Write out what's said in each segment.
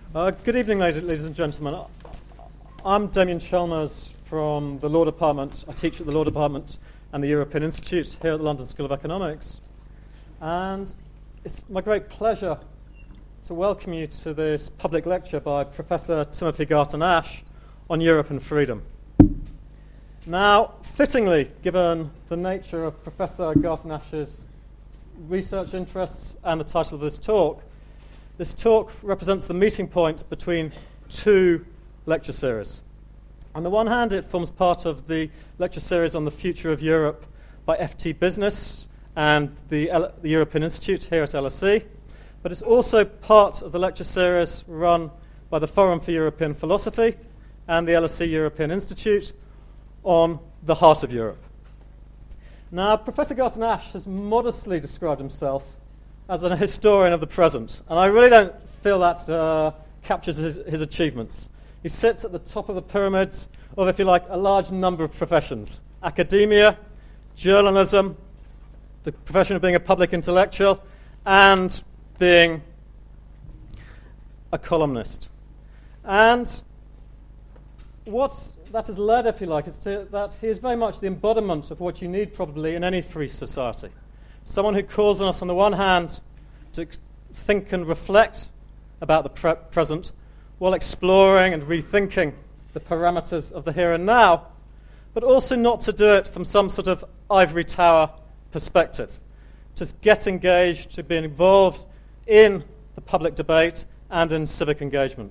Good evening, ladies and gentlemen. I'm Damien Chalmers from the Law Department. I teach at the Law Department and the European Institute here at the London School of Economics. And it's my great pleasure to welcome you to this public lecture by Professor Timothy Garton-Ash on Europe and freedom. Now, fittingly, given the nature of Professor Garton-Ash's research interests and the title of this talk represents the meeting point between two lecture series. On the one hand, it forms part of the lecture series on the future of Europe by FT Business and the European Institute here at LSE, but it's also part of the lecture series run by the Forum for European Philosophy and the LSE European Institute on the heart of Europe. Now, Professor Garton-Ash has modestly described himself as a historian of the present, and I really don't feel that captures his achievements. He sits at the top of the pyramids of, if you like, a large number of professions: academia, journalism, the profession of being a public intellectual, and being a columnist. And what that has led, if you like, is that he is very much the embodiment of what you need probably in any free society. Someone who calls on us, on the one hand, to think and reflect about the present while exploring and rethinking the parameters of the here and now, but also not to do it from some sort of ivory tower perspective. To get engaged, to be involved in the public debate and in civic engagement.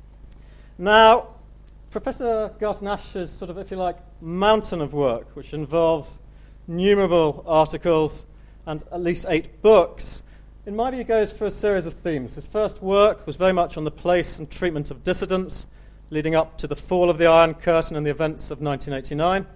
Now, Professor Garton-Ash's sort of, if you like, mountain of work, which involves innumerable articles and at least 8 books, in my view goes for a series of themes. His first work was very much on the place and treatment of dissidents, leading up to the fall of the Iron Curtain and the events of 1989.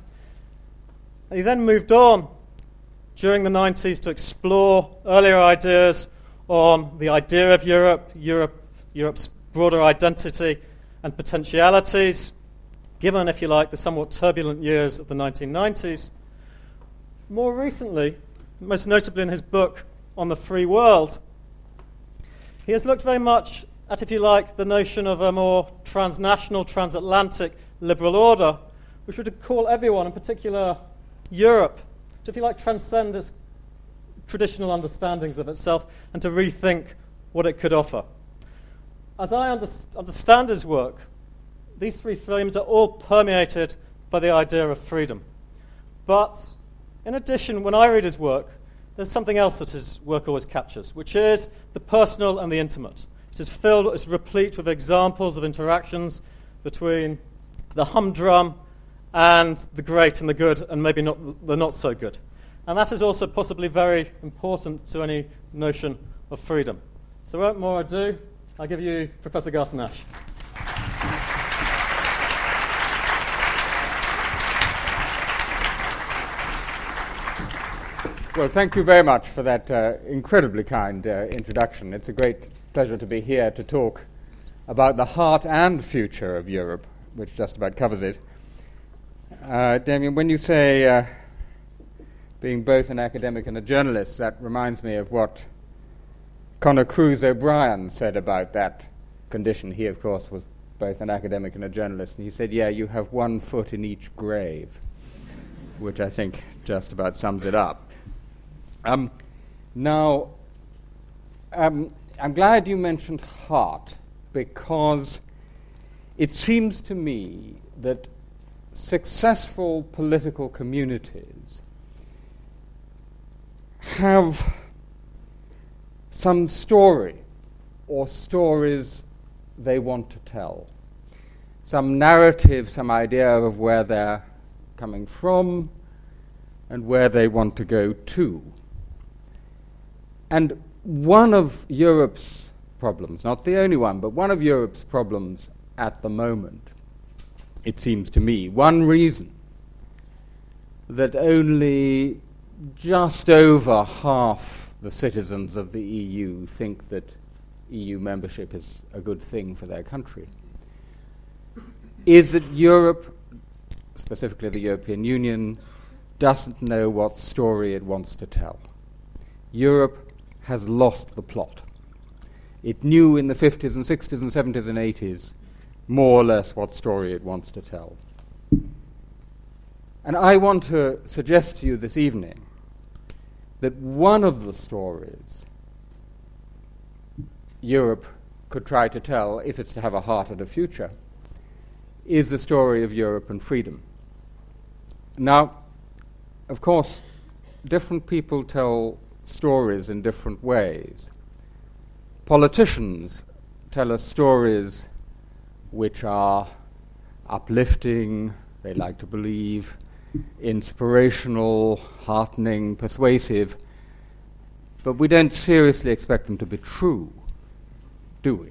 He then moved on during the 90s to explore earlier ideas on the idea of Europe's broader identity and potentialities, given, if you like, the somewhat turbulent years of the 1990s. More recently, most notably in his book on the free world, he has looked very much at, if you like, the notion of a more transnational, transatlantic liberal order, which would call everyone, in particular Europe, to, if you like, transcend its traditional understandings of itself and to rethink what it could offer. As I understand his work, these 3 frames are all permeated by the idea of freedom. But in addition, when I read his work, there's something else that his work always captures, which is the personal and the intimate. It's replete with examples of interactions between the humdrum and the great and the good, and maybe not the not so good. And that is also possibly very important to any notion of freedom. So without more ado, I give you Professor Garton-Ash. Well, thank you very much for that incredibly kind introduction. It's a great pleasure to be here to talk about the heart and future of Europe, which just about covers it. Damien, when you say being both an academic and a journalist, that reminds me of what Conor Cruise O'Brien said about that condition. He, of course, was both an academic and a journalist, and he said, yeah, you have one foot in each grave, which I think just about sums it up. Now, I'm glad you mentioned heart, because it seems to me that successful political communities have some story or stories they want to tell, some narrative, some idea of where they're coming from and where they want to go to. And one of Europe's problems, not the only one, but one of Europe's problems at the moment, it seems to me, one reason that only just over half the citizens of the EU think that EU membership is a good thing for their country, is that Europe, specifically the European Union, doesn't know what story it wants to tell. Europe has lost the plot. It knew in the 50s and 60s and 70s and 80s more or less what story it wants to tell. And I want to suggest to you this evening that one of the stories Europe could try to tell, if it's to have a heart and a future, is the story of Europe and freedom. Now, of course, different people tell stories in different ways. Politicians tell us stories which are uplifting, they like to believe, inspirational, heartening, persuasive, but we don't seriously expect them to be true, do we?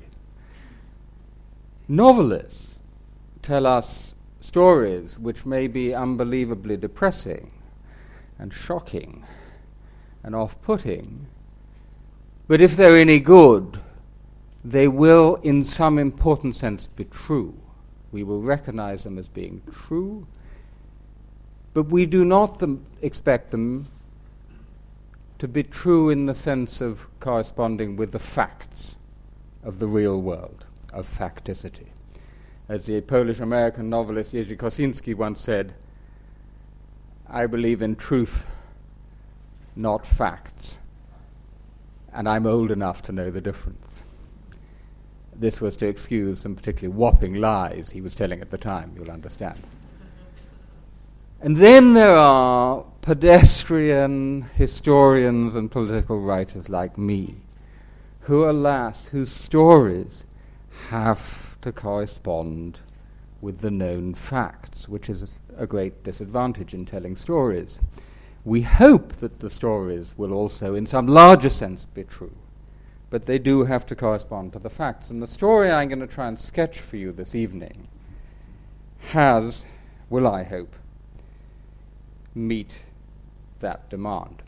Novelists tell us stories which may be unbelievably depressing and shocking and off-putting, but if they're any good, they will, in some important sense, be true. We will recognize them as being true, but we do not expect them to be true in the sense of corresponding with the facts of the real world, of facticity. As the Polish-American novelist Jerzy Kosinski once said, I believe in truth, not facts, and I'm old enough to know the difference. This was to excuse some particularly whopping lies he was telling at the time, you'll understand. And then there are pedestrian historians and political writers like me, who, alas, whose stories have to correspond with the known facts, which is a great disadvantage in telling stories. We hope that the stories will also, in some larger sense, be true, but they do have to correspond to the facts. And the story I'm going to try and sketch for you this evening will I hope, meet that demand.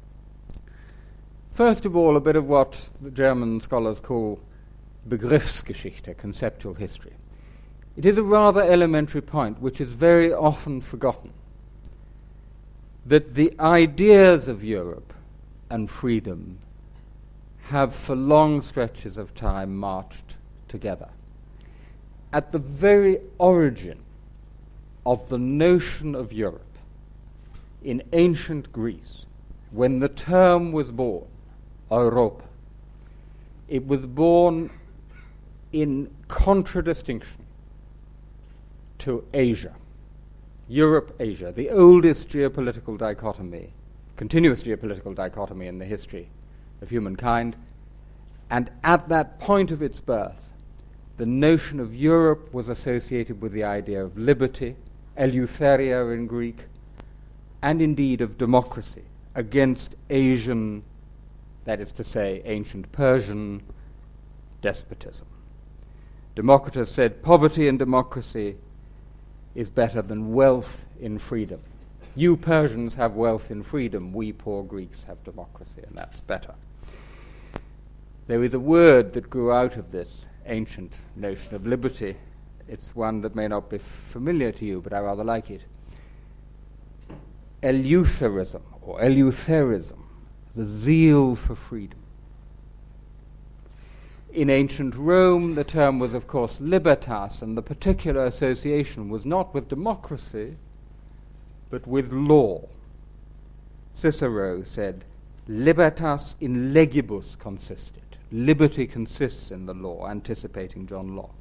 First of all, a bit of what the German scholars call Begriffsgeschichte, conceptual history. It is a rather elementary point, which is very often forgotten, that the ideas of Europe and freedom have for long stretches of time marched together. At the very origin of the notion of Europe in ancient Greece, when the term was born, Europa, it was born in contradistinction to Asia, Europe-Asia, the oldest geopolitical dichotomy, continuous geopolitical dichotomy in the history of humankind. And at that point of its birth, the notion of Europe was associated with the idea of liberty, eleutheria in Greek, and indeed of democracy against Asian, that is to say, ancient Persian despotism. Democritus said, poverty in democracy is better than wealth in freedom. You Persians have wealth in freedom, we poor Greeks have democracy, and that's better. There is a word that grew out of this ancient notion of liberty. It's one that may not be familiar to you, but I rather like it. Eleutherism, or eleutherism, the zeal for freedom. In ancient Rome, the term was, of course, libertas, and the particular association was not with democracy, but with law. Cicero said, libertas in legibus consistit. Liberty consists in the law, anticipating John Locke.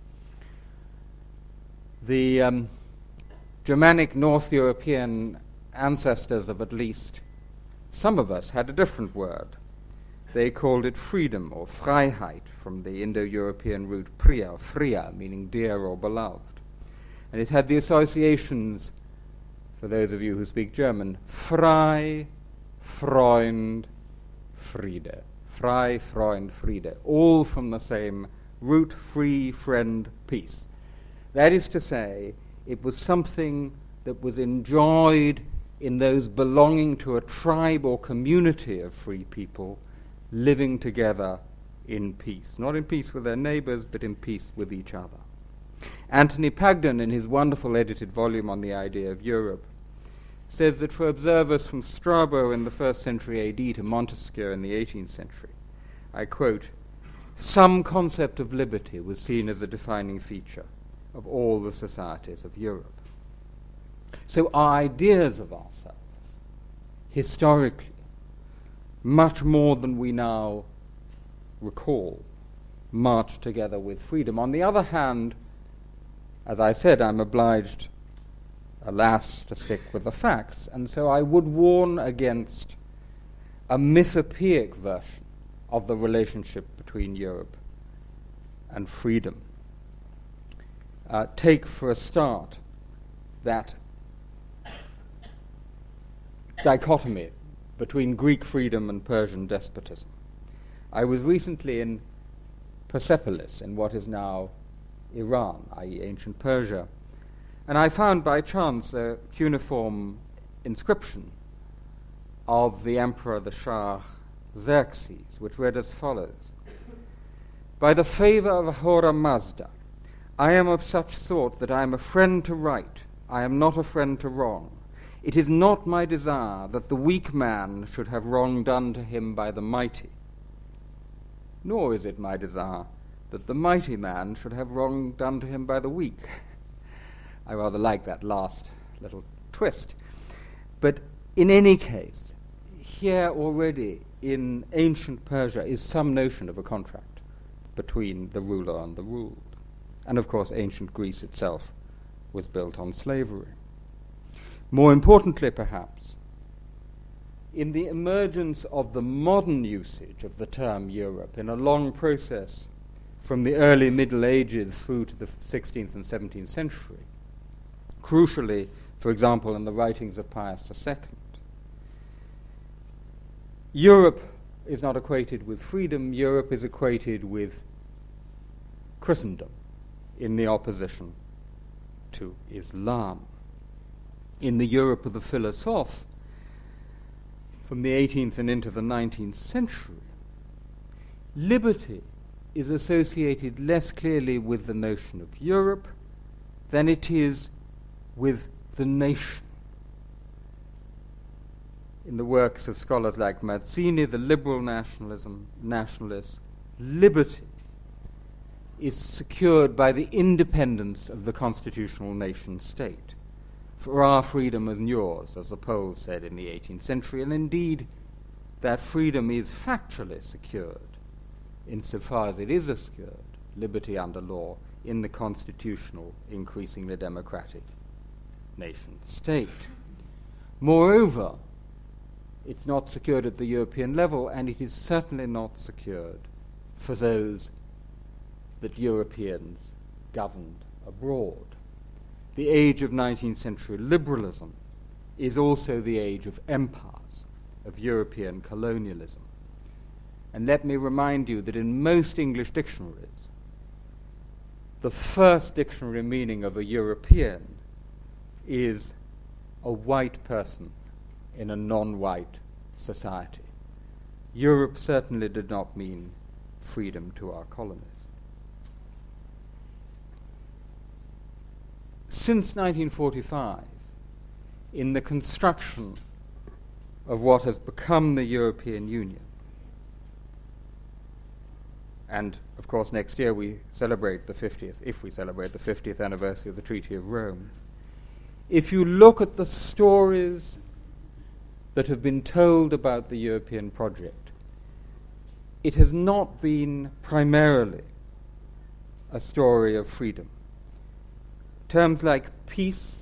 The Germanic North European ancestors of at least some of us had a different word. They called it freedom or Freiheit, from the Indo-European root pria, fria, meaning dear or beloved. And it had the associations, for those of you who speak German, frei, Freund, Friede. Frei, Freund, Friede, all from the same root, free, friend, peace. That is to say, it was something that was enjoyed in those belonging to a tribe or community of free people living together in peace. Not in peace with their neighbors, but in peace with each other. Anthony Pagden, in his wonderful edited volume on the idea of Europe, says that for observers from Strabo in the 1st century AD to Montesquieu in the 18th century, I quote, some concept of liberty was seen as a defining feature of all the societies of Europe. So our ideas of ourselves, historically, much more than we now recall, march together with freedom. On the other hand, as I said, I'm obliged, alas, to stick with the facts, and so I would warn against a mythopoeic version of the relationship between Europe and freedom. Take for a start that dichotomy between Greek freedom and Persian despotism. I was recently in Persepolis, in what is now Iran, i.e. ancient Persia, and I found by chance a cuneiform inscription of the emperor, the Shah Xerxes, which read as follows: "By the favor of Ahura Mazda, I am of such thought that I am a friend to right, I am not a friend to wrong. It is not my desire that the weak man should have wrong done to him by the mighty, nor is it my desire that the mighty man should have wrong done to him by the weak." I rather like that last little twist. But in any case, here already in ancient Persia is some notion of a contract between the ruler and the ruled. And of course, ancient Greece itself was built on slavery. More importantly, perhaps, in the emergence of the modern usage of the term Europe in a long process from the early Middle Ages through to the 16th and 17th century, crucially, for example, in the writings of Pius II, Europe is not equated with freedom, Europe is equated with Christendom in the opposition to Islam. In the Europe of the philosophe, from the 18th and into the 19th century, liberty is associated less clearly with the notion of Europe than it is with the nation. In the works of scholars like Mazzini, the liberal nationalists, liberty is secured by the independence of the constitutional nation-state. For our freedom and yours, as the Poles said in the 18th century, and indeed that freedom is factually secured, insofar as it is secured, liberty under law, in the constitutional, increasingly democratic nation-state. Moreover, it's not secured at the European level, and it is certainly not secured for those that Europeans governed abroad. The age of 19th century liberalism is also the age of empires, of European colonialism. And let me remind you that in most English dictionaries, the first dictionary meaning of a European is a white person in a non-white society. Europe certainly did not mean freedom to our colonies. Since 1945, in the construction of what has become the European Union, and of course next year we celebrate the 50th anniversary of the Treaty of Rome, if you look at the stories that have been told about the European project, it has not been primarily a story of freedom. Terms like peace,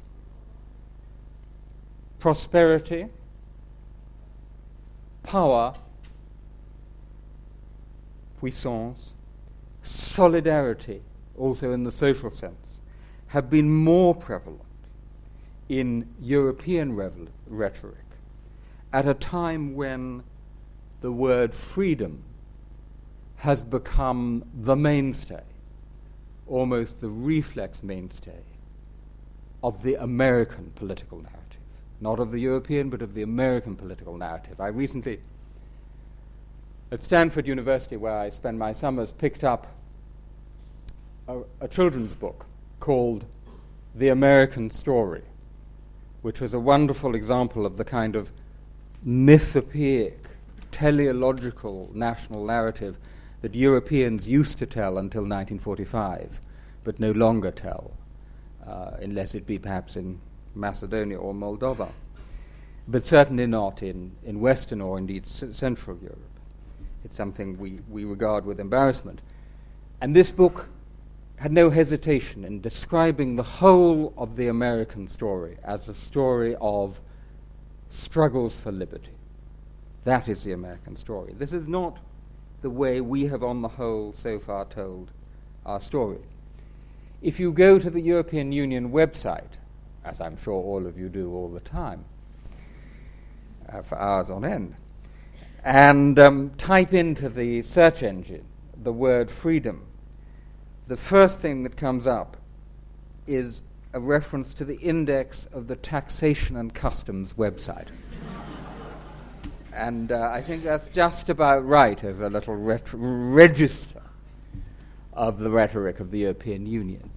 prosperity, power, puissance, solidarity, also in the social sense, have been more prevalent in European rhetoric at a time when the word freedom has become the mainstay, almost the reflex mainstay, of the American political narrative. Not of the European, but of the American political narrative. I recently, at Stanford University, where I spend my summers, picked up a children's book called The American Story, which was a wonderful example of the kind of mythopoeic, teleological national narrative that Europeans used to tell until 1945, but no longer tell, unless it be perhaps in Macedonia or Moldova, but certainly not in Western or indeed Central Europe. It's something we regard with embarrassment. And this book had no hesitation in describing the whole of the American story as a story of struggles for liberty. That is the American story. This is not the way we have on the whole so far told our story. If you go to the European Union website, as I'm sure all of you do all the time, for hours on end, and type into the search engine the word freedom, the first thing that comes up is a reference to the index of the Taxation and Customs website. And I think that's just about right as a little register of the rhetoric of the European Union.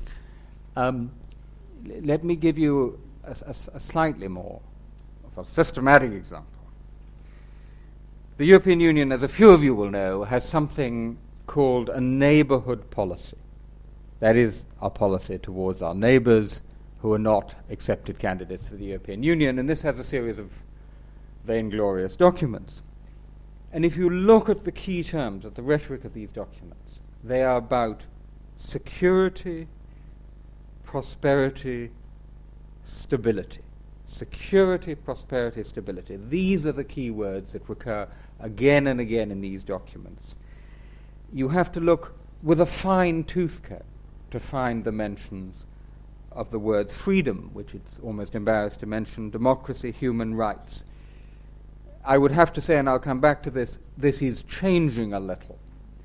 Let me give you a slightly more sort of systematic example. The European Union, as a few of you will know, has something called a neighbourhood policy. That is our policy towards our neighbours who are not accepted candidates for the European Union, and this has a series of vainglorious documents. And if you look at the key terms, at the rhetoric of these documents, they are about security, prosperity, stability. Security, prosperity, stability. These are the key words that recur again and again in these documents. You have to look with a fine tooth comb to find the mentions of the word freedom, which it's almost embarrassed to mention, democracy, human rights. I would have to say, and I'll come back to this is changing a little.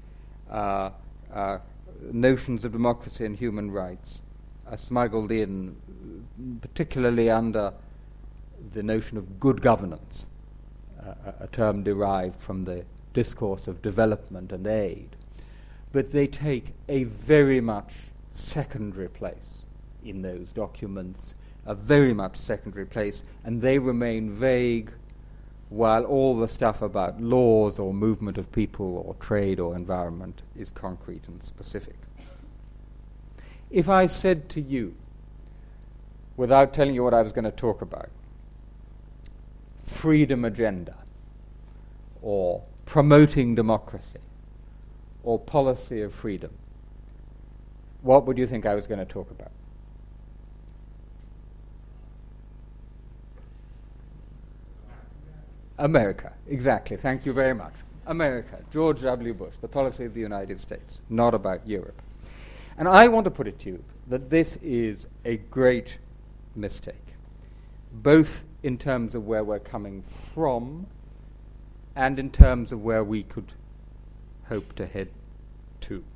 Notions of democracy and human rights are smuggled in, particularly under the notion of good governance, a term derived from the discourse of development and aid. But they take a very much secondary place in those documents, a very much secondary place, and they remain vague while all the stuff about laws or movement of people or trade or environment is concrete and specific. If I said to you, without telling you what I was going to talk about, freedom agenda, or promoting democracy, or policy of freedom, what would you think I was going to talk about? America, exactly. Thank you very much. America, George W. Bush, the policy of the United States, not about Europe. And I want to put it to you that this is a great mistake, both in terms of where we're coming from and in terms of where we could hope to head to.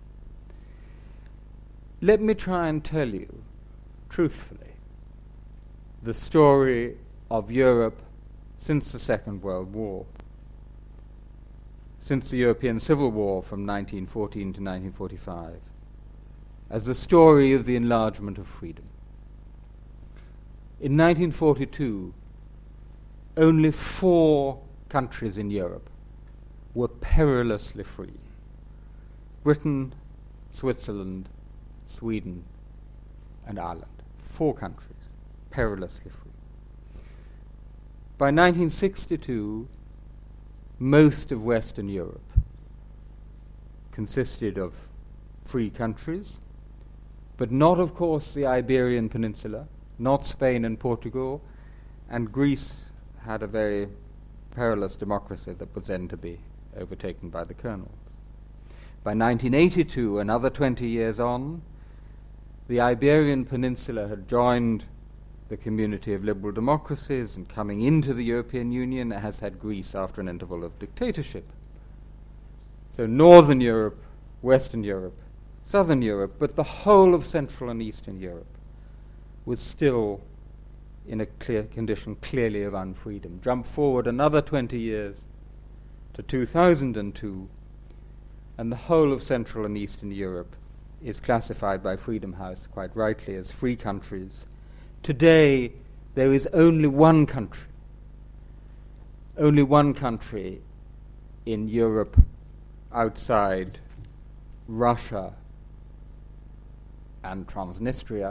Let me try and tell you, truthfully, the story of Europe since the Second World War, since the European Civil War from 1914 to 1945, as the story of the enlargement of freedom. In 1942, only 4 countries in Europe were perilously free: Britain, Switzerland, Sweden, and Ireland. 4 countries, perilously free. By 1962, most of Western Europe consisted of free countries, but not, of course, the Iberian Peninsula, not Spain and Portugal, and Greece had a very perilous democracy that was then to be overtaken by the colonels. By 1982, another 20 years on, the Iberian Peninsula had joined the community of liberal democracies, and coming into the European Union has had Greece after an interval of dictatorship. So Northern Europe, Western Europe, Southern Europe, but the whole of Central and Eastern Europe was still in a clear condition clearly of unfreedom. Jump forward another 20 years to 2002, and the whole of Central and Eastern Europe is classified by Freedom House quite rightly as free countries. Today, there is only one country in Europe outside Russia and Transnistria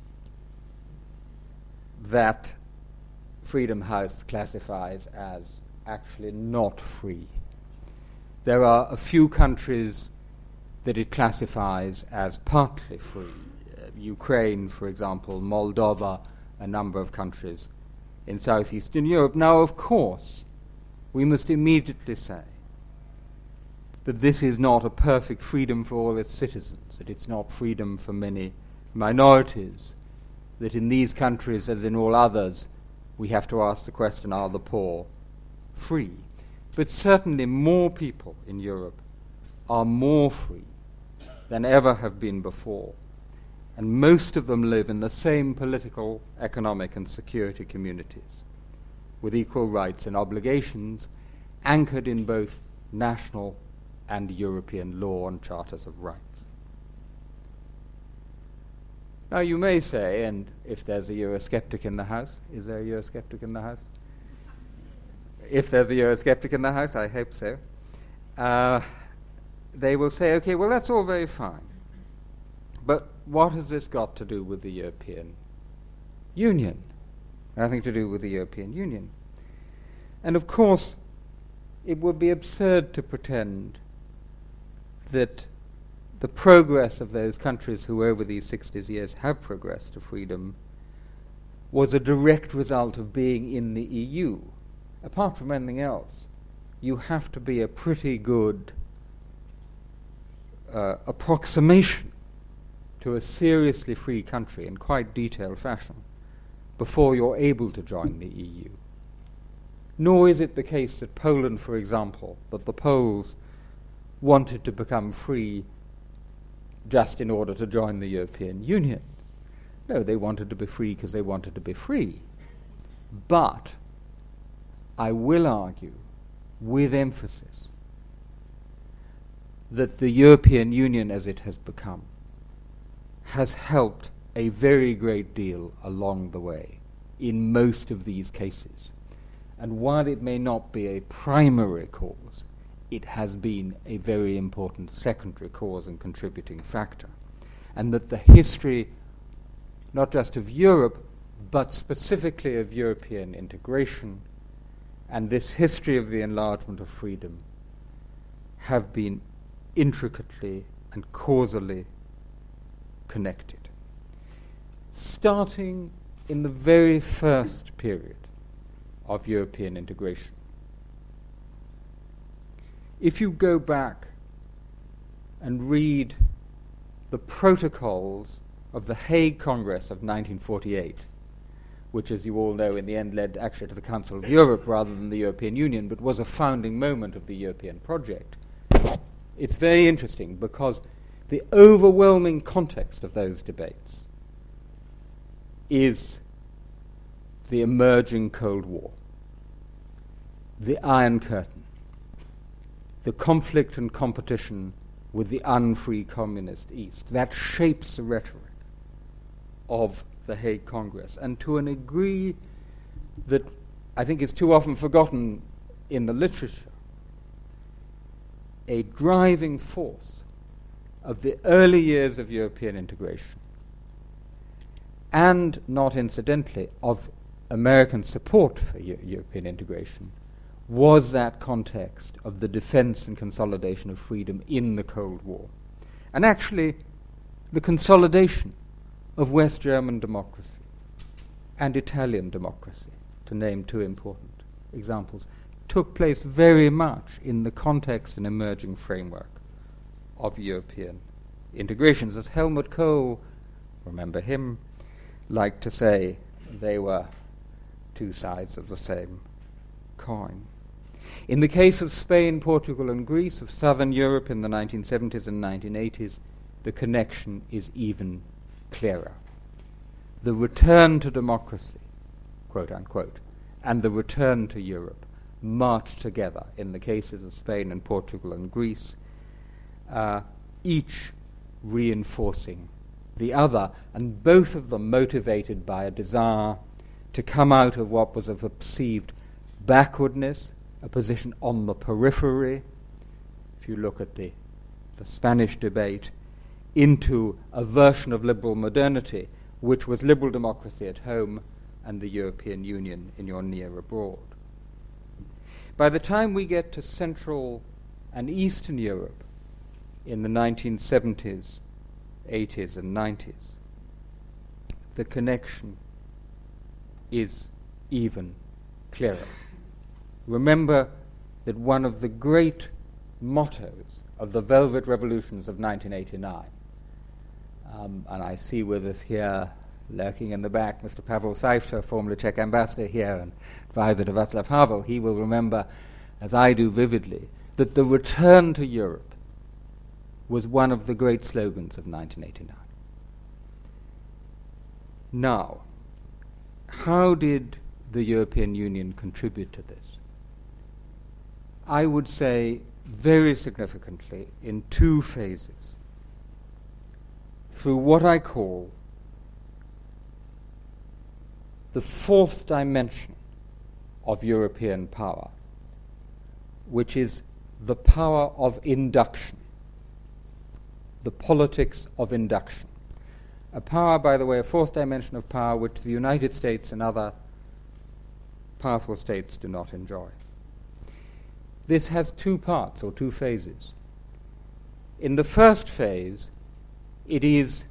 that Freedom House classifies as actually not free. There are a few countries that it classifies as partly free. Ukraine, for example, Moldova, a number of countries in southeastern Europe. Now, of course, we must immediately say that this is not a perfect freedom for all its citizens, that it's not freedom for many minorities, that in these countries, as in all others, we have to ask the question, are the poor free? But certainly more people in Europe are more free than ever have been before, and most of them live in the same political, economic, and security communities, with equal rights and obligations, anchored in both national and European law and charters of rights. Now you may say, and if there's a Eurosceptic in the House, is there a Eurosceptic in the House? If there's a Eurosceptic in the House, I hope so, they will say, okay, well, that's all very fine, but what has this got to do with the European Union? Nothing to do with the European Union. And of course, it would be absurd to pretend that the progress of those countries who over these 60 years have progressed to freedom was a direct result of being in the EU. Apart from anything else, you have to be a pretty good approximation to a seriously free country in quite detailed fashion before you're able to join the EU. Nor is it the case that Poland, for example, that the Poles wanted to become free just in order to join the European Union. No, they wanted to be free because they wanted to be free. But I will argue with emphasis that the European Union as it has become has helped a very great deal along the way in most of these cases. And while it may not be a primary cause, it has been a very important secondary cause and contributing factor. And that the history, not just of Europe, but specifically of European integration, and this history of the enlargement of freedom have been intricately and causally connected. Starting in the very first period of European integration. If you go back and read the protocols of the Hague Congress of 1948, which, as you all know, in the end led actually to the Council of Europe rather than the European Union, but was a founding moment of the European project, it's very interesting because the overwhelming context of those debates is the emerging Cold War, the Iron Curtain, the conflict and competition with the unfree communist East. That shapes the rhetoric of the Hague Congress, and to an degree that I think is too often forgotten in the literature, a driving force of the early years of European integration, and not incidentally of American support for European integration, was that context of the defense and consolidation of freedom in the Cold War. And actually, the consolidation of West German democracy and Italian democracy, to name two important examples, took place very much in the context and emerging framework of European integrations. As Helmut Kohl, remember him, liked to say, they were two sides of the same coin. In the case of Spain, Portugal, and Greece, of southern Europe in the 1970s and 1980s, the connection is even clearer. The return to democracy, quote unquote, and the return to Europe march together in the cases of Spain and Portugal and Greece, each reinforcing the other, and both of them motivated by a desire to come out of what was of a perceived backwardness, a position on the periphery, if you look at the Spanish debate, into a version of liberal modernity, which was liberal democracy at home and the European Union in your near abroad. By the time we get to Central and Eastern Europe in the 1970s, 80s and 90s, the connection is even clearer. Remember that one of the great mottos of the Velvet Revolutions of 1989, and I see with us here, lurking in the back, Mr. Pavel Seifter, formerly Czech ambassador here and advisor to Václav Havel, he will remember, as I do vividly, that the return to Europe was one of the great slogans of 1989. Now, how did the European Union contribute to this? I would say very significantly in two phases, through what I call the fourth dimension of European power, which is the power of induction, the politics of induction. A power, by the way, a fourth dimension of power which the United States and other powerful states do not enjoy. This has two parts or two phases. In the first phase, it is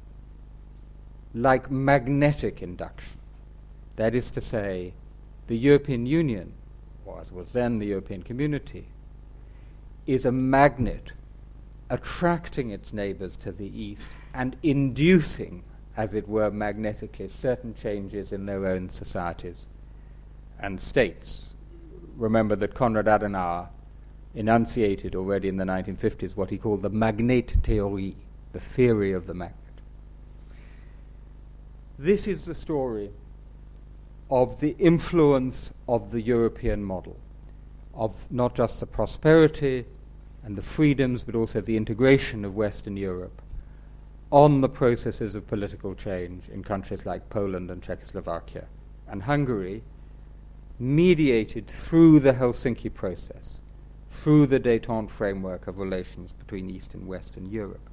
like magnetic induction. That is to say, the European Union, or as was then the European Community, is a magnet attracting its neighbors to the east and inducing, as it were magnetically, certain changes in their own societies and states. Remember that Konrad Adenauer enunciated already in the 1950s what he called the Magnettheorie, the theory of the magnet. This is the story of the influence of the European model, of not just the prosperity and the freedoms, but also the integration of Western Europe on the processes of political change in countries like Poland and Czechoslovakia and Hungary, mediated through the Helsinki process, through the détente framework of relations between East and Western Europe.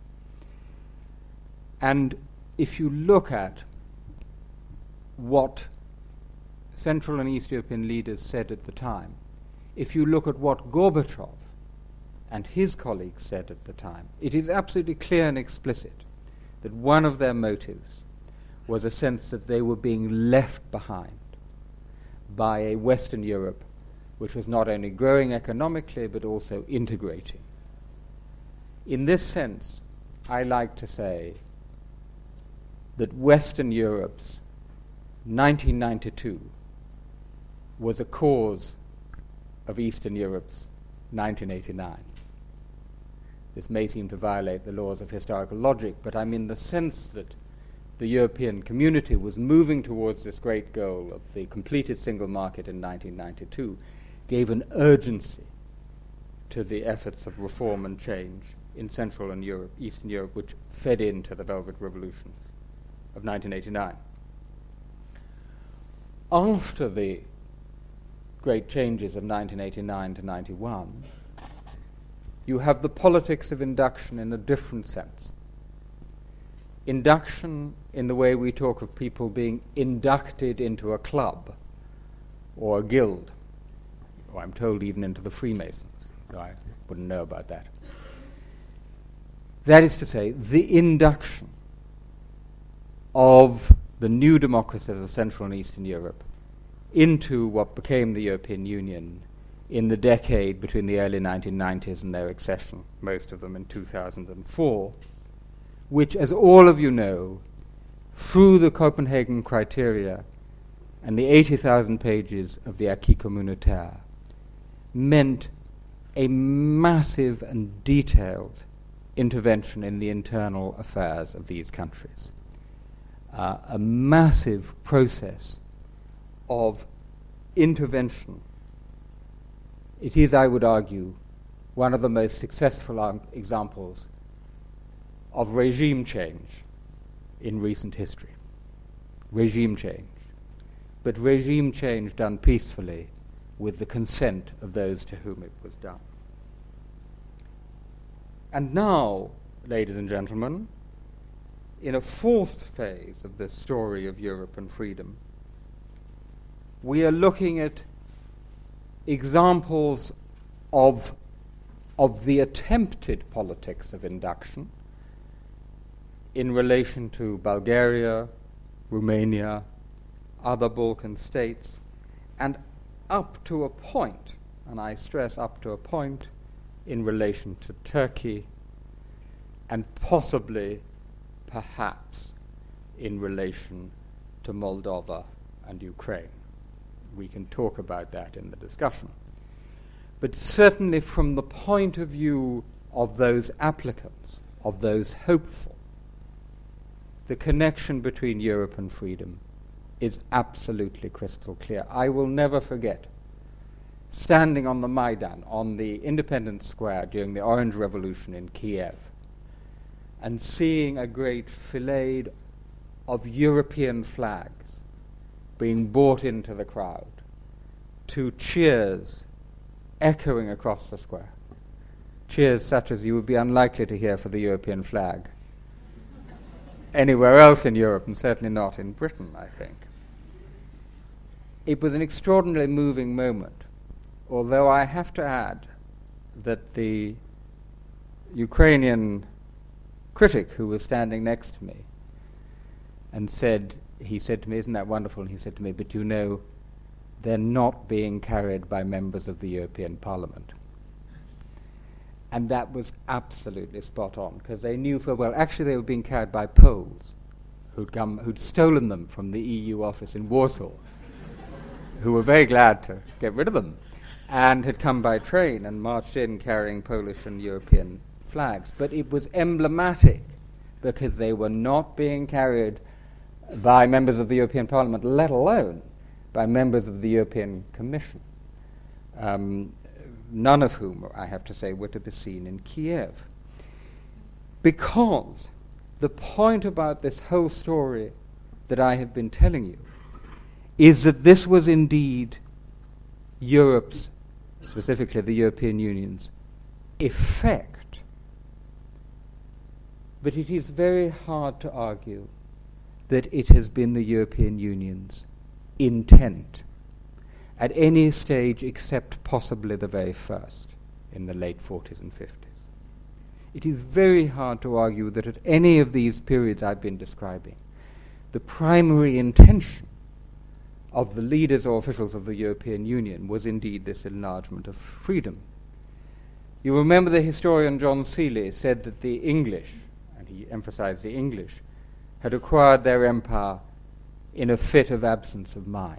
And if you look at what Central and East European leaders said at the time, if you look at what Gorbachev and his colleagues said at the time, it is absolutely clear and explicit that one of their motives was a sense that they were being left behind by a Western Europe which was not only growing economically but also integrating. In this sense, I like to say that Western Europe's 1992 was a cause of Eastern Europe's 1989. This may seem to violate the laws of historical logic, but I mean the sense that the European community was moving towards this great goal of the completed single market in 1992 gave an urgency to the efforts of reform and change in Central and Eastern Europe, which fed into the Velvet Revolutions of 1989. After the great changes of 1989 to 91, you have the politics of induction in a different sense. Induction in the way we talk of people being inducted into a club or a guild, or I'm told even into the Freemasons, so I wouldn't know about that. That is to say, the induction of the new democracies of Central and Eastern Europe into what became the European Union in the decade between the early 1990s and their accession, most of them in 2004, which, as all of you know, through the Copenhagen criteria and the 80,000 pages of the Acquis Communautaire, meant a massive and detailed intervention in the internal affairs of these countries. A massive process of intervention. It is, I would argue, one of the most successful examples of regime change in recent history. Regime change. But regime change done peacefully with the consent of those to whom it was done. And now, ladies and gentlemen, in a fourth phase of this story of Europe and freedom, we are looking at examples of the attempted politics of induction in relation to Bulgaria, Romania, other Balkan states, and up to a point, and I stress up to a point, in relation to Turkey, and possibly, perhaps, in relation to Moldova and Ukraine. We can talk about that in the discussion. But certainly from the point of view of those applicants, of those hopeful, the connection between Europe and freedom is absolutely crystal clear. I will never forget standing on the Maidan, on the Independence Square during the Orange Revolution in Kiev, and seeing a great fillade of European flags being brought into the crowd, to cheers echoing across the square, cheers such as you would be unlikely to hear for the European flag anywhere else in Europe, and certainly not in Britain, I think. It was an extraordinarily moving moment, although I have to add that the Ukrainian critic who was standing next to me and he said to me, "Isn't that wonderful?" And he said to me, "But you know, they're not being carried by members of the European Parliament." And that was absolutely spot on, because they knew full well, actually they were being carried by Poles who'd stolen them from the EU office in Warsaw, who were very glad to get rid of them, and had come by train and marched in carrying Polish and European flags. But it was emblematic, because they were not being carried by members of the European Parliament, let alone by members of the European Commission, none of whom, I have to say, were to be seen in Kiev. Because the point about this whole story that I have been telling you is that this was indeed Europe's, specifically the European Union's, effect. But it is very hard to argue that it has been the European Union's intent at any stage except possibly the very first, in the late 40s and 50s. It is very hard to argue that at any of these periods I've been describing, the primary intention of the leaders or officials of the European Union was indeed this enlargement of freedom. You remember the historian John Seeley said that the English, and he emphasized the English, had acquired their empire in a fit of absence of mind.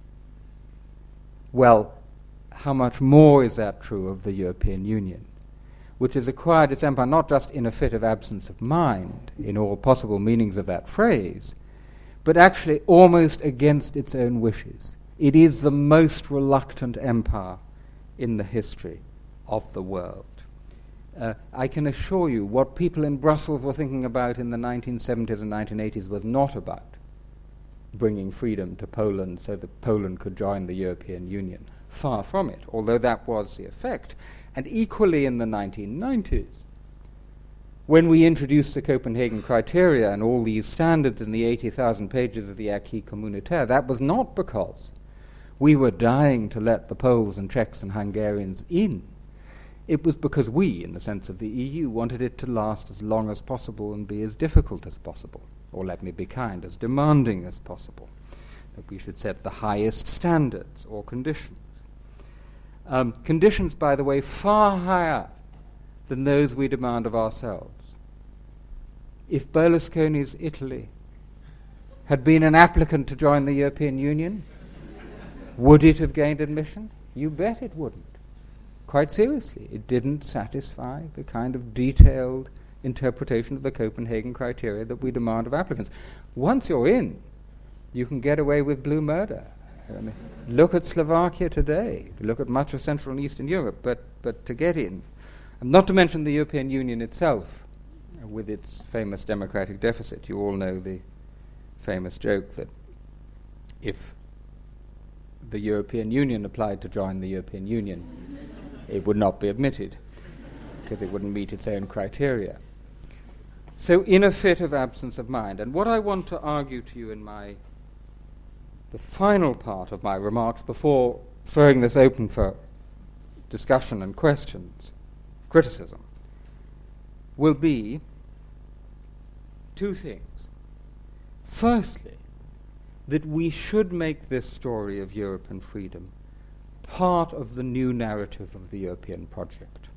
Well, how much more is that true of the European Union, which has acquired its empire not just in a fit of absence of mind, in all possible meanings of that phrase, but actually almost against its own wishes. It is the most reluctant empire in the history of the world. I can assure you what people in Brussels were thinking about in the 1970s and 1980s was not about bringing freedom to Poland so that Poland could join the European Union. Far from it, although that was the effect. And equally in the 1990s, when we introduced the Copenhagen criteria and all these standards in the 80,000 pages of the Acquis Communautaire, that was not because we were dying to let the Poles and Czechs and Hungarians in. It was because we, in the sense of the EU, wanted it to last as long as possible and be as difficult as possible, or let me be kind, as demanding as possible, that we should set the highest standards or conditions. Conditions, by the way, far higher than those we demand of ourselves. If Berlusconi's Italy had been an applicant to join the European Union, would it have gained admission? You bet it wouldn't. Quite seriously, it didn't satisfy the kind of detailed interpretation of the Copenhagen criteria that we demand of applicants. Once you're in, you can get away with blue murder. I mean, look at Slovakia today, look at much of Central and Eastern Europe, but to get in, and not to mention the European Union itself, with its famous democratic deficit. You all know the famous joke that if the European Union applied to join the European Union, it would not be admitted. because it wouldn't meet its own criteria. So in a fit of absence of mind. And what I want to argue to you in the final part of my remarks, before throwing this open for discussion and questions, criticism, will be two things. Firstly, that we should make this story of Europe and freedom part of the new narrative of the European project.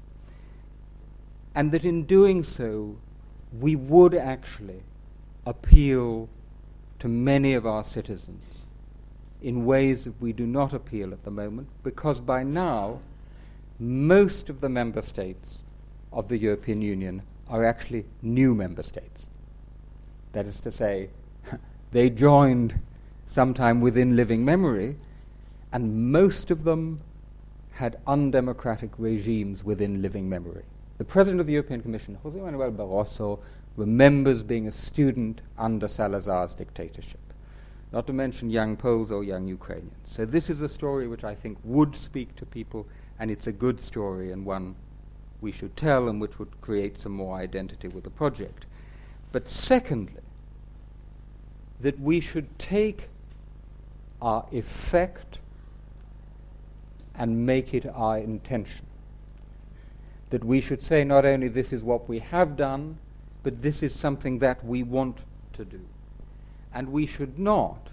And that in doing so, we would actually appeal to many of our citizens in ways that we do not appeal at the moment, because by now, most of the member states of the European Union are actually new member states. That is to say, they joined sometime within living memory, and most of them had undemocratic regimes within living memory. The President of the European Commission, José Manuel Barroso, remembers being a student under Salazar's dictatorship, not to mention young Poles or young Ukrainians. So this is a story which I think would speak to people, and it's a good story and one we should tell and which would create some more identity with the project. But secondly, that we should take our effect and make it our intention. That we should say not only this is what we have done, but this is something that we want to do. And we should not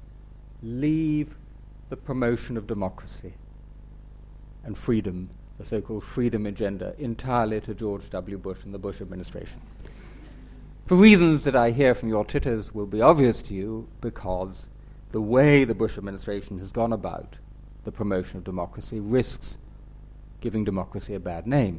leave the promotion of democracy and freedom, the so-called freedom agenda, entirely to George W. Bush and the Bush administration. For reasons that I hear from your titters will be obvious to you, because the way the Bush administration has gone about the promotion of democracy risks giving democracy a bad name.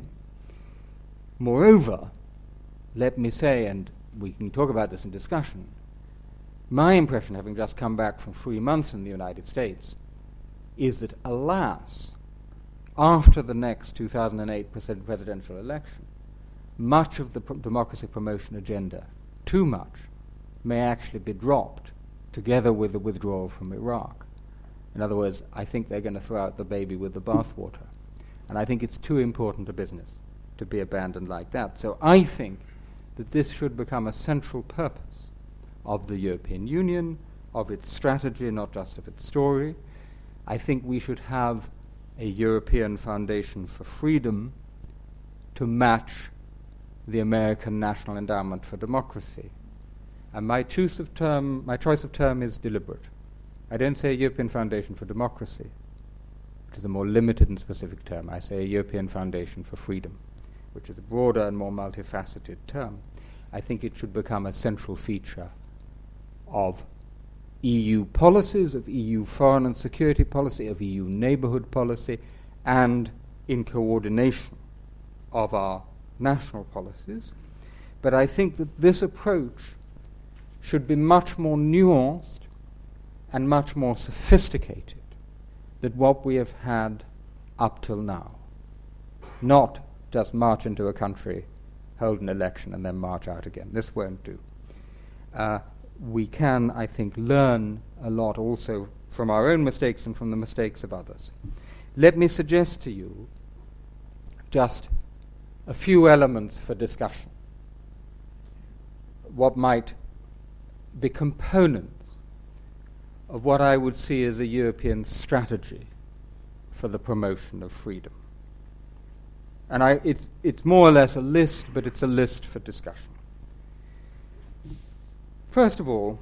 Moreover, let me say, and we can talk about this in discussion, my impression, having just come back from 3 months in the United States, is that, alas, after the next 2008 presidential election, much of the democracy promotion agenda, too much, may actually be dropped together with the withdrawal from Iraq. In other words, I think they're going to throw out the baby with the bathwater. And I think it's too important a business to be abandoned like that. So I think that this should become a central purpose of the European Union, of its strategy, not just of its story. I think we should have a European Foundation for Freedom to match the American National Endowment for Democracy. And my choice of term is deliberate. I don't say European Foundation for Democracy, which is a more limited and specific term. I say a European Foundation for Freedom, which is a broader and more multifaceted term. I think it should become a central feature of EU policies, of EU foreign and security policy, of EU neighborhood policy, and in coordination of our national policies. But I think that this approach should be much more nuanced and much more sophisticated than what we have had up till now. Not just march into a country, hold an election, and then march out again. This won't do. We can, I think, learn a lot also from our own mistakes and from the mistakes of others. Let me suggest to you just a few elements for discussion. What might be components of what I would see as a European strategy for the promotion of freedom. And it's more or less a list, but it's a list for discussion. First of all,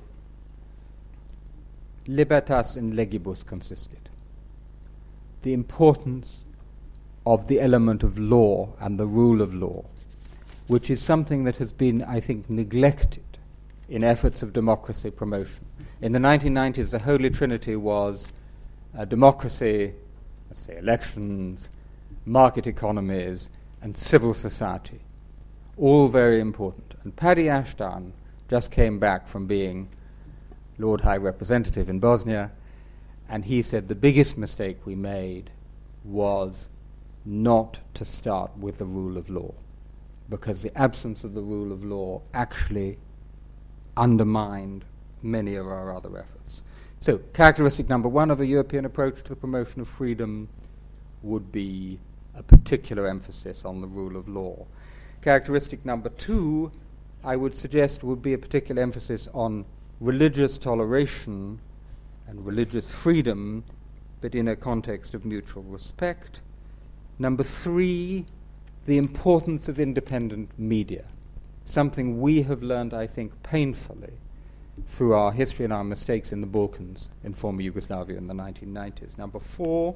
libertas in legibus consistit. The importance of the element of law and the rule of law, which is something that has been, I think, neglected in efforts of democracy promotion. In the 1990s, the Holy Trinity was democracy, let's say elections, market economies, and civil society. All very important. And Paddy Ashdown just came back from being Lord High Representative in Bosnia, and he said the biggest mistake we made was not to start with the rule of law, because the absence of the rule of law actually undermined many of our other efforts. So, characteristic number one of a European approach to the promotion of freedom would be a particular emphasis on the rule of law. Characteristic number 2, I would suggest, would be a particular emphasis on religious toleration and religious freedom, but in a context of mutual respect. Number 3, the importance of independent media, something we have learned, I think, painfully through our history and our mistakes in the Balkans, in former Yugoslavia in the 1990s. Number 4,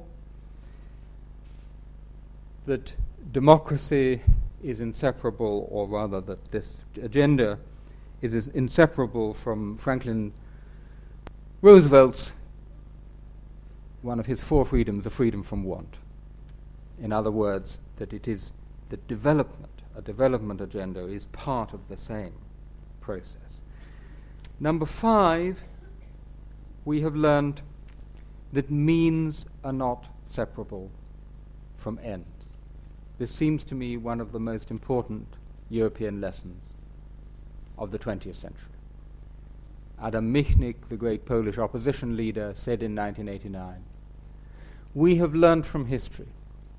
that democracy is inseparable, or rather that this agenda is inseparable from Franklin Roosevelt's, one of his 4 freedoms, the freedom from want. In other words, that it is that a development agenda is part of the same process. Number 5, we have learned that means are not separable from ends. This seems to me one of the most important European lessons of the 20th century. Adam Michnik, the great Polish opposition leader, said in 1989, "We have learned from history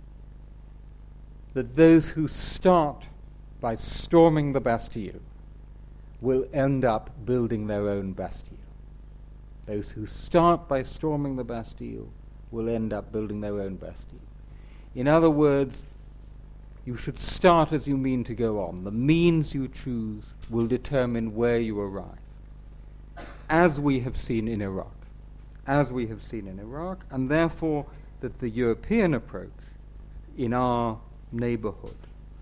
that those who start by storming the Bastille will end up building their own Bastille. Those who start by storming the Bastille will end up building their own Bastille." In other words, you should start as you mean to go on. The means you choose will determine where you arrive, as we have seen in Iraq. And therefore that the European approach in our neighborhood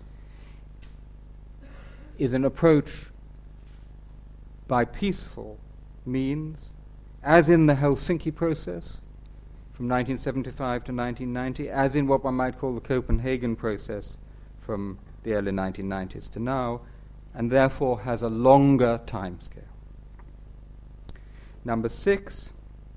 is an approach by peaceful means, as in the Helsinki process from 1975 to 1990, as in what one might call the Copenhagen process from the early 1990s to now, and therefore has a longer time scale. Number 6,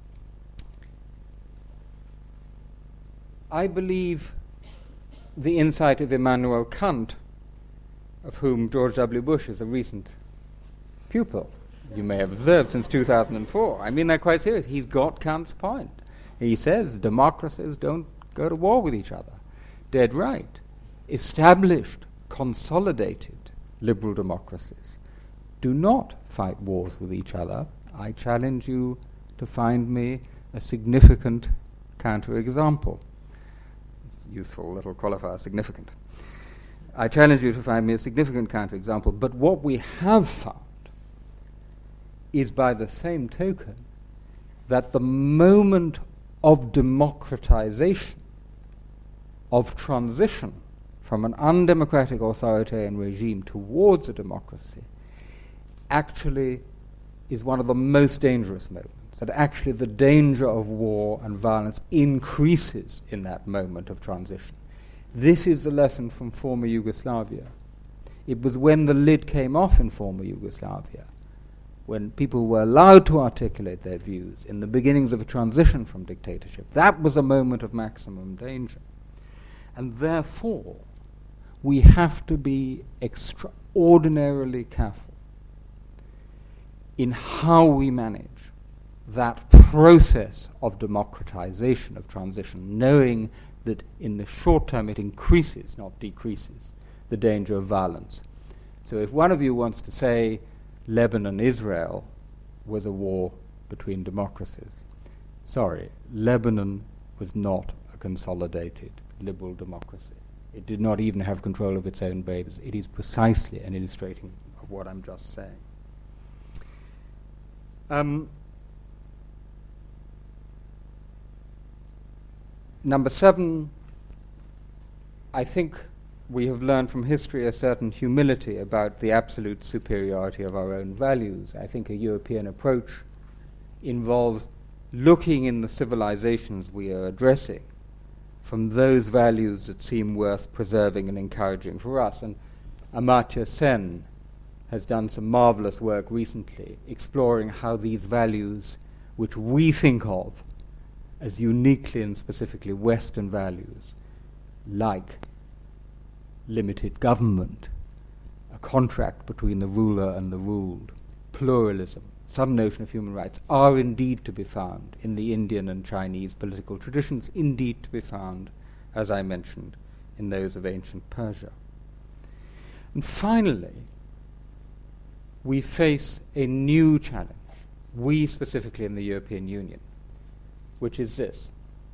I believe the insight of Immanuel Kant, of whom George W. Bush is a recent pupil, you may have observed, since 2004. I mean that quite serious. He's got Kant's point. He says democracies don't go to war with each other. Dead right. Established, consolidated liberal democracies do not fight wars with each other. I challenge you to find me a significant counterexample. Useful little qualifier, significant. I challenge you to find me a significant counterexample. But what we have found is, by the same token, that the moment of democratization, of transition from an undemocratic authoritarian regime towards a democracy, actually is one of the most dangerous moments. That actually the danger of war and violence increases in that moment of transition. This is the lesson from former Yugoslavia. It was when the lid came off in former Yugoslavia, when people were allowed to articulate their views in the beginnings of a transition from dictatorship. That was a moment of maximum danger. And therefore, we have to be extraordinarily careful in how we manage that process of democratization, of transition, knowing that in the short term it increases, not decreases, the danger of violence. So if one of you wants to say Lebanon, Israel was a war between democracies, sorry, Lebanon was not a consolidated liberal democracy. It did not even have control of its own babies. It is precisely an illustrating of what I'm just saying. Number 7, I think we have learned from history a certain humility about the absolute superiority of our own values. I think a European approach involves looking in the civilizations we are addressing from those values that seem worth preserving and encouraging for us. And Amartya Sen has done some marvelous work recently exploring how these values, which we think of as uniquely and specifically Western values, like limited government, a contract between the ruler and the ruled, pluralism, some notion of human rights, are indeed to be found in the Indian and Chinese political traditions, indeed to be found, as I mentioned, in those of ancient Persia. And finally, we face a new challenge, we specifically in the European Union, which is this.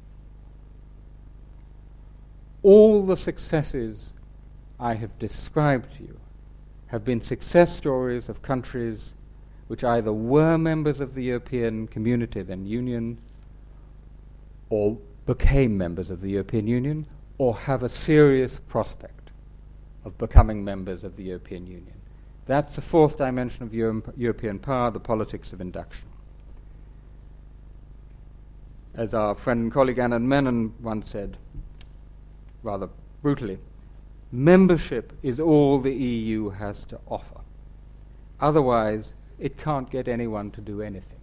All the successes I have described to you have been success stories of countries which either were members of the European Community, then Union, or became members of the European Union, or have a serious prospect of becoming members of the European Union. That's the fourth dimension of European power, the politics of induction. As our friend and colleague Anand Menon once said, rather brutally, membership is all the EU has to offer. Otherwise, it can't get anyone to do anything.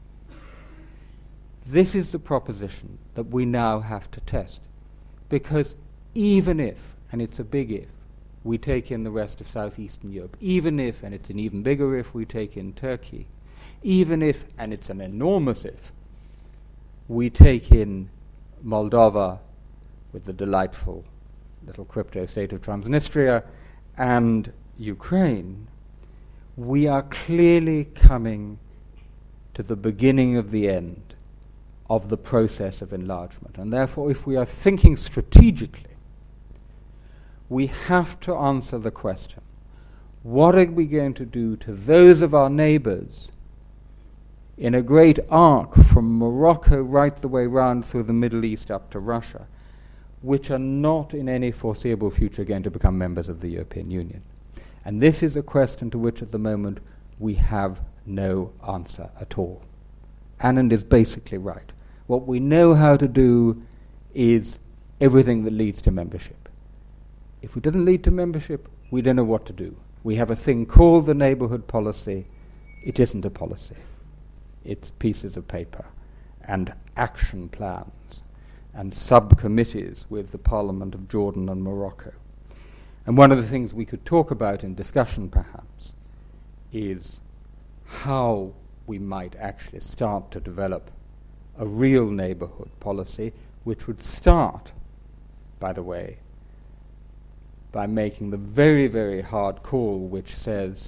This is the proposition that we now have to test, because even if, and it's a big if, we take in the rest of Southeastern Europe, even if, and it's an even bigger if, we take in Turkey, even if, and it's an enormous if, we take in Moldova with the delightful little crypto state of Transnistria and Ukraine, we are clearly coming to the beginning of the end of the process of enlargement. And therefore, if we are thinking strategically, we have to answer the question, what are we going to do to those of our neighbors in a great arc from Morocco right the way round through the Middle East up to Russia, which are not in any foreseeable future going to become members of the European Union? And this is a question to which at the moment we have no answer at all. Anand is basically right. What we know how to do is everything that leads to membership. If it doesn't lead to membership, we don't know what to do. We have a thing called the neighbourhood policy. It isn't a policy. It's pieces of paper and action plans and subcommittees with the Parliament of Jordan and Morocco. And one of the things we could talk about in discussion, perhaps, is how we might actually start to develop a real neighbourhood policy, which would start, by the way, by making the very, very hard call which says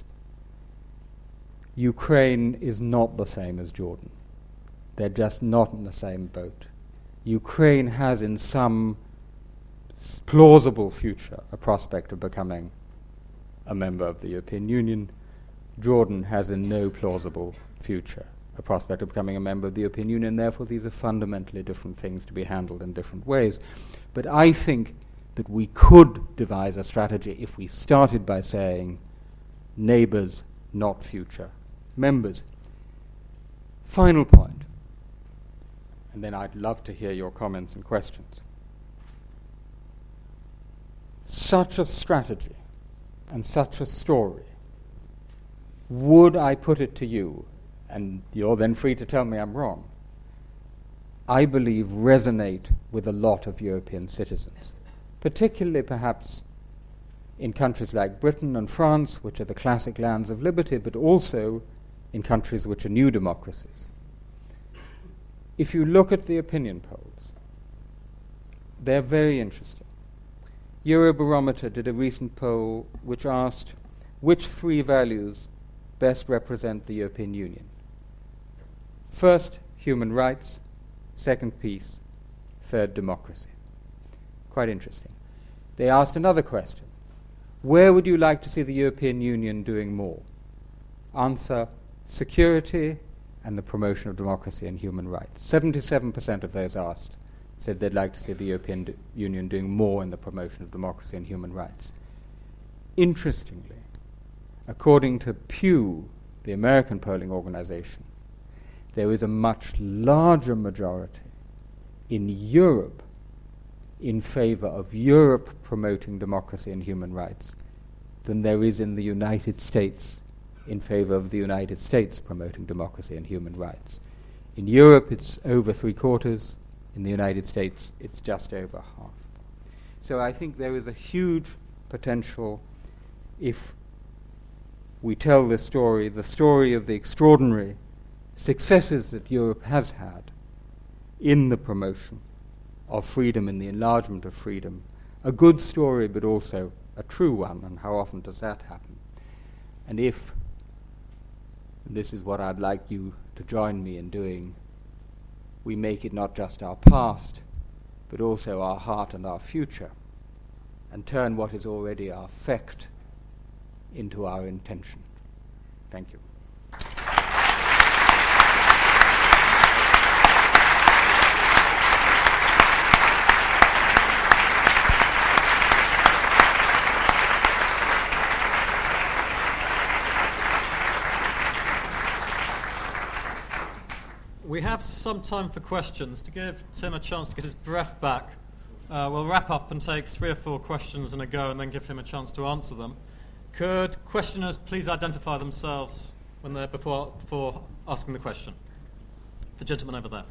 Ukraine is not the same as Jordan. They're just not in the same boat. Ukraine has in some plausible future a prospect of becoming a member of the European Union. Jordan has in no plausible future a prospect of becoming a member of the European Union. Therefore, these are fundamentally different things to be handled in different ways. But I think that we could devise a strategy if we started by saying neighbours, not future members. Final point, and then I'd love to hear your comments and questions. Such a strategy and such a story, would I put it to you, and you're then free to tell me I'm wrong, I believe resonate with a lot of European citizens, particularly perhaps in countries like Britain and France, which are the classic lands of liberty, but also in countries which are new democracies. If you look at the opinion polls, they're very interesting. Eurobarometer did a recent poll which asked which three values best represent the European Union. First, human rights. Second, peace. Third, democracy. Quite interesting. They asked another question. Where would you like to see the European Union doing more? Answer, security and the promotion of democracy and human rights. 77% of those asked said they'd like to see the European Union doing more in the promotion of democracy and human rights. Interestingly, according to Pew, the American polling organization, there is a much larger majority in Europe in favor of Europe promoting democracy and human rights than there is in the United States in favor of the United States promoting democracy and human rights. In Europe, it's over 3/4. In the United States, it's just over half. So I think there is a huge potential if we tell the story of the extraordinary successes that Europe has had in the promotion of freedom, in the enlargement of freedom, a good story, but also a true one, and how often does that happen? And if, and this is what I'd like you to join me in doing, we make it not just our past, but also our heart and our future, and turn what is already our fact into our intention. Thank you. We have some time for questions. To give Tim a chance to get his breath back, we'll wrap up and take 3 or 4 questions in a go and then give him a chance to answer them. Could questioners please identify themselves when they're before asking the question? The gentleman over there,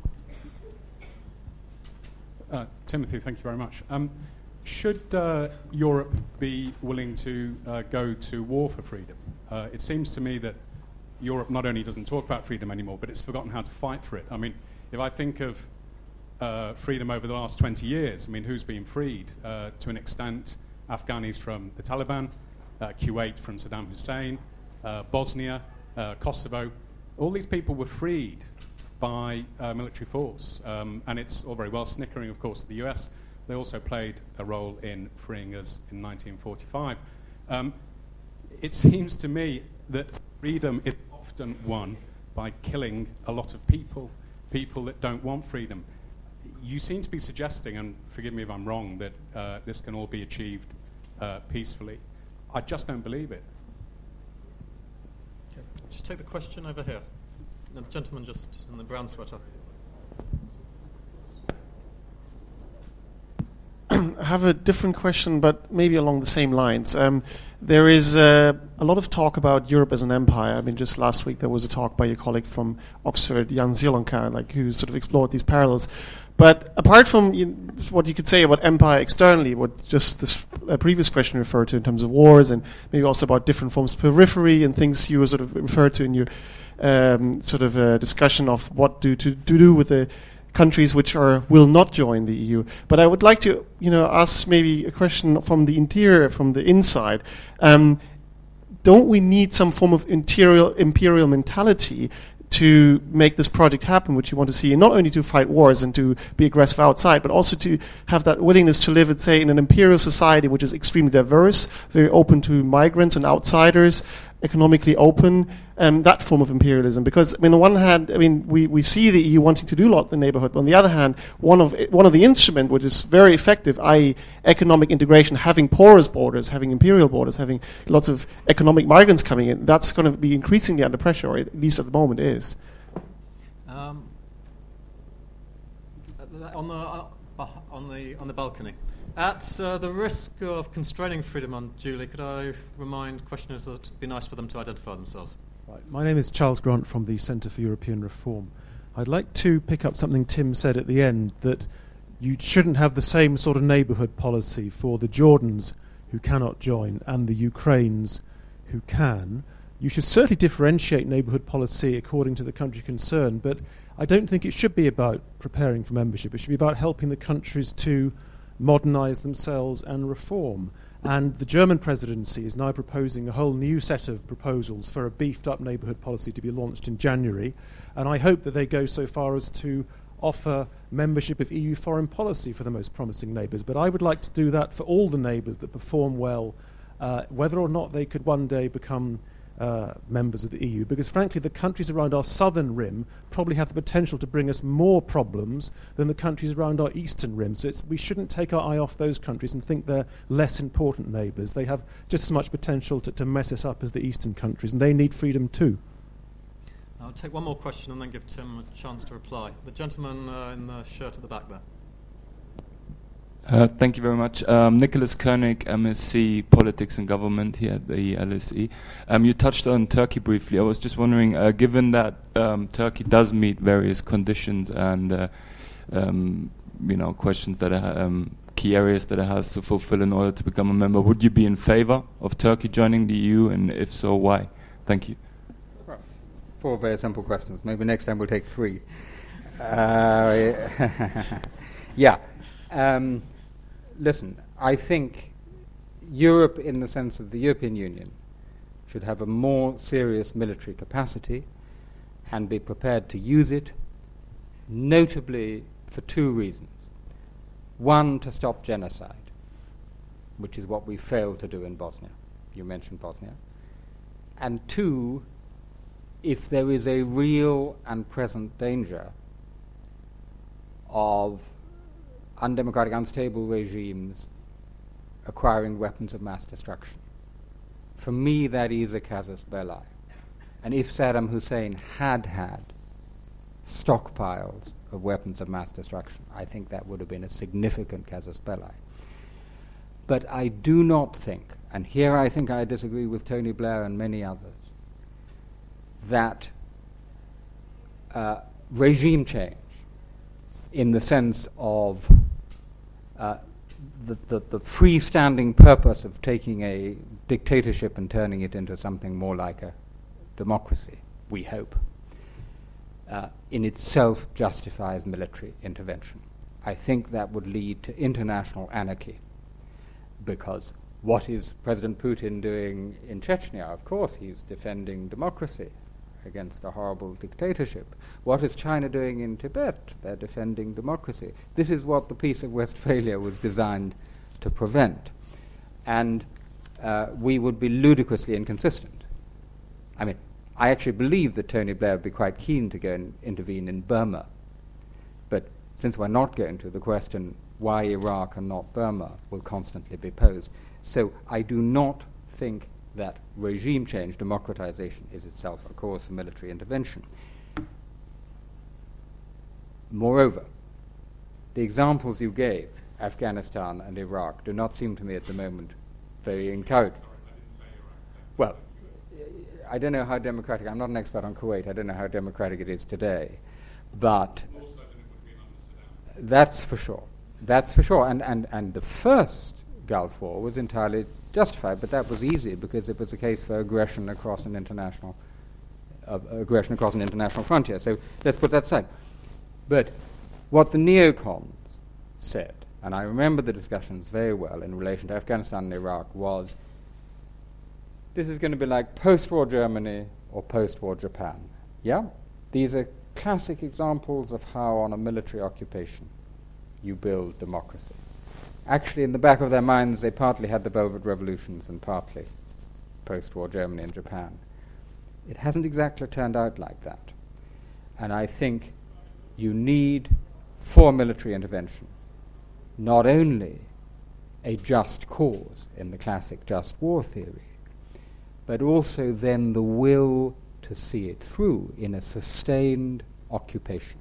please. Timothy, thank you very much. Should Europe be willing to go to war for freedom? It seems to me that Europe not only doesn't talk about freedom anymore, but it's forgotten how to fight for it. I mean, if I think of freedom over the last 20 years, I mean, who's been freed? To an extent, Afghanis from the Taliban, Kuwait from Saddam Hussein, Bosnia, Kosovo. All these people were freed by military force. And it's all very well snickering, of course, at the US. They also played a role in freeing us in 1945. It seems to me that freedom is often won by killing a lot of people that don't want freedom. You seem to be suggesting, and forgive me if I'm wrong, that this can all be achieved peacefully. I just don't believe it. Okay. Just take the question over here. The gentleman just in the brown sweater. I have a different question, but maybe along the same lines. There is a lot of talk about Europe as an empire. I mean, just last week there was a talk by your colleague from Oxford, Jan Zielonka, who sort of explored these parallels. But apart from what you could say about empire externally, what just this previous question referred to in terms of wars, and maybe also about different forms of periphery and things you were sort of referred to in your discussion of what to do with the countries which will not join the EU. But I would like to, ask maybe a question from the interior, from the inside. Don't we need some form of imperial mentality to make this project happen, which you want to see, and not only to fight wars and to be aggressive outside, but also to have that willingness to live, say, in an imperial society which is extremely diverse, very open to migrants and outsiders, economically open, that form of imperialism. Because, on the one hand, we see the EU wanting to do a lot in the neighborhood, but on the other hand, one of the instruments which is very effective, i.e. economic integration, having porous borders, having imperial borders, having lots of economic migrants coming in, that's going to be increasingly under pressure, or at least at the moment is. On the balcony. At the risk of constraining freedom unduly, could I remind questioners that it would be nice for them to identify themselves? Right. My name is Charles Grant from the Centre for European Reform. I'd like to pick up something Tim said at the end, that you shouldn't have the same sort of neighbourhood policy for the Jordans who cannot join and the Ukraines who can. You should certainly differentiate neighbourhood policy according to the country concerned, but I don't think it should be about preparing for membership. It should be about helping the countries to modernise themselves and reform. And the German presidency is now proposing a whole new set of proposals for a beefed-up neighbourhood policy to be launched in January. And I hope that they go so far as to offer membership of EU foreign policy for the most promising neighbours. But I would like to do that for all the neighbours that perform well, whether or not they could one day become members of the EU, because frankly the countries around our southern rim probably have the potential to bring us more problems than the countries around our eastern rim. So we shouldn't take our eye off those countries and think they're less important neighbours. They have just as much potential to mess us up as the eastern countries, and they need freedom too. I'll take one more question and then give Tim a chance to reply. The gentleman in the shirt at the back there. Thank you very much. Nicholas Koenig, MSc Politics and Government here at the LSE. You touched on Turkey briefly. I was just wondering, given that Turkey does meet various conditions and questions that key areas that it has to fulfill in order to become a member, would you be in favor of Turkey joining the EU, and if so, why? Thank you. 4 very simple questions. Maybe next time we'll take 3. Yeah. Listen, I think Europe, in the sense of the European Union, should have a more serious military capacity and be prepared to use it, notably for two reasons. One, to stop genocide, which is what we failed to do in Bosnia. You mentioned Bosnia. And two, if there is a real and present danger of undemocratic, unstable regimes acquiring weapons of mass destruction. For me, that is a casus belli. And if Saddam Hussein had stockpiles of weapons of mass destruction, I think that would have been a significant casus belli. But I do not think, and here I think I disagree with Tony Blair and many others, that regime change, in the sense of the freestanding purpose of taking a dictatorship and turning it into something more like a democracy, we hope, in itself justifies military intervention. I think that would lead to international anarchy, because what is President Putin doing in Chechnya? Of course, he's defending democracy against a horrible dictatorship. What is China doing in Tibet? They're defending democracy. This is what the Peace of Westphalia was designed to prevent. And we would be ludicrously inconsistent. I mean, I actually believe that Tony Blair would be quite keen to go and intervene in Burma. But since we're not going to, the question, why Iraq and not Burma, will constantly be posed. So I do not think that regime change, democratization, is itself a cause for military intervention. Moreover, the examples you gave, Afghanistan and Iraq, do not seem to me at the moment very encouraging. Well, I don't know how democratic, I'm not an expert on Kuwait, I don't know how democratic it is today, but that's for sure. That's for sure. And the first Gulf War was entirely justified, but that was easy because it was a case for aggression across an international frontier. So let's put that aside. But what the neocons said, and I remember the discussions very well in relation to Afghanistan and Iraq, was this is going to be like post-war Germany or post-war Japan. Yeah? These are classic examples of how on a military occupation you build democracy. Actually, in the back of their minds, they partly had the Velvet Revolutions and partly post-war Germany and Japan. It hasn't exactly turned out like that. And I think you need, for military intervention, not only a just cause in the classic just war theory, but also then the will to see it through in a sustained occupation,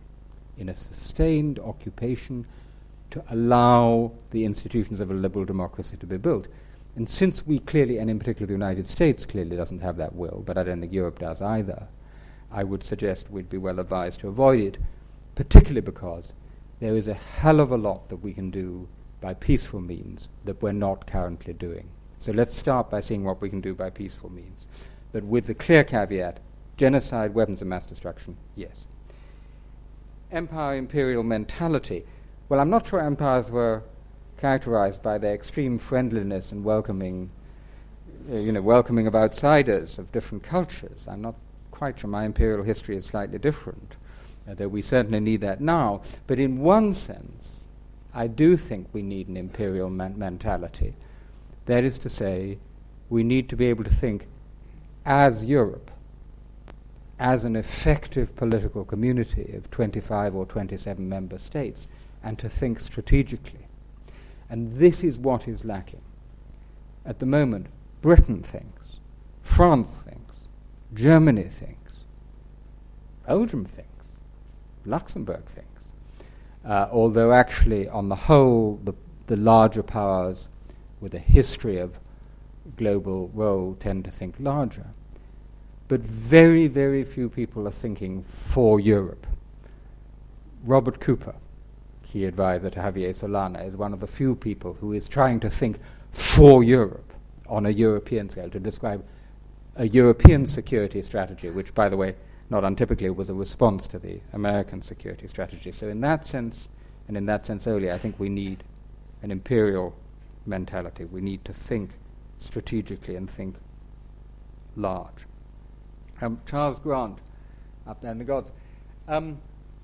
to allow the institutions of a liberal democracy to be built. And since we clearly, and in particular the United States clearly doesn't have that will, but I don't think Europe does either, I would suggest we'd be well advised to avoid it, particularly because there is a hell of a lot that we can do by peaceful means that we're not currently doing. So let's start by seeing what we can do by peaceful means. But with the clear caveat, genocide, weapons of mass destruction, yes. Empire imperial mentality. Well, I'm not sure empires were characterized by their extreme friendliness and welcoming of outsiders of different cultures. I'm not quite sure. My imperial history is slightly different, though we certainly need that now. But in one sense, I do think we need an imperial mentality. That is to say, we need to be able to think as Europe, as an effective political community of 25 or 27 member states, and to think strategically. And this is what is lacking. At the moment, Britain thinks, France thinks, Germany thinks, Belgium thinks, Luxembourg thinks. Although actually, on the whole, the larger powers with a history of global role tend to think larger. But very, very few people are thinking for Europe. Robert Cooper, key advisor to Javier Solana, is one of the few people who is trying to think for Europe on a European scale, to describe a European security strategy, which, by the way, not untypically was a response to the American security strategy. So in that sense, and in that sense only, I think we need an imperial mentality. We need to think strategically and think large. Charles Grant, up there in the gods. I'm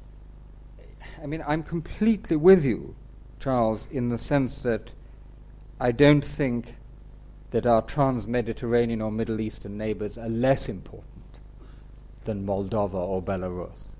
completely with you, Charles, in the sense that I don't think that our trans-Mediterranean or Middle Eastern neighbors are less important than Moldova or Belarus.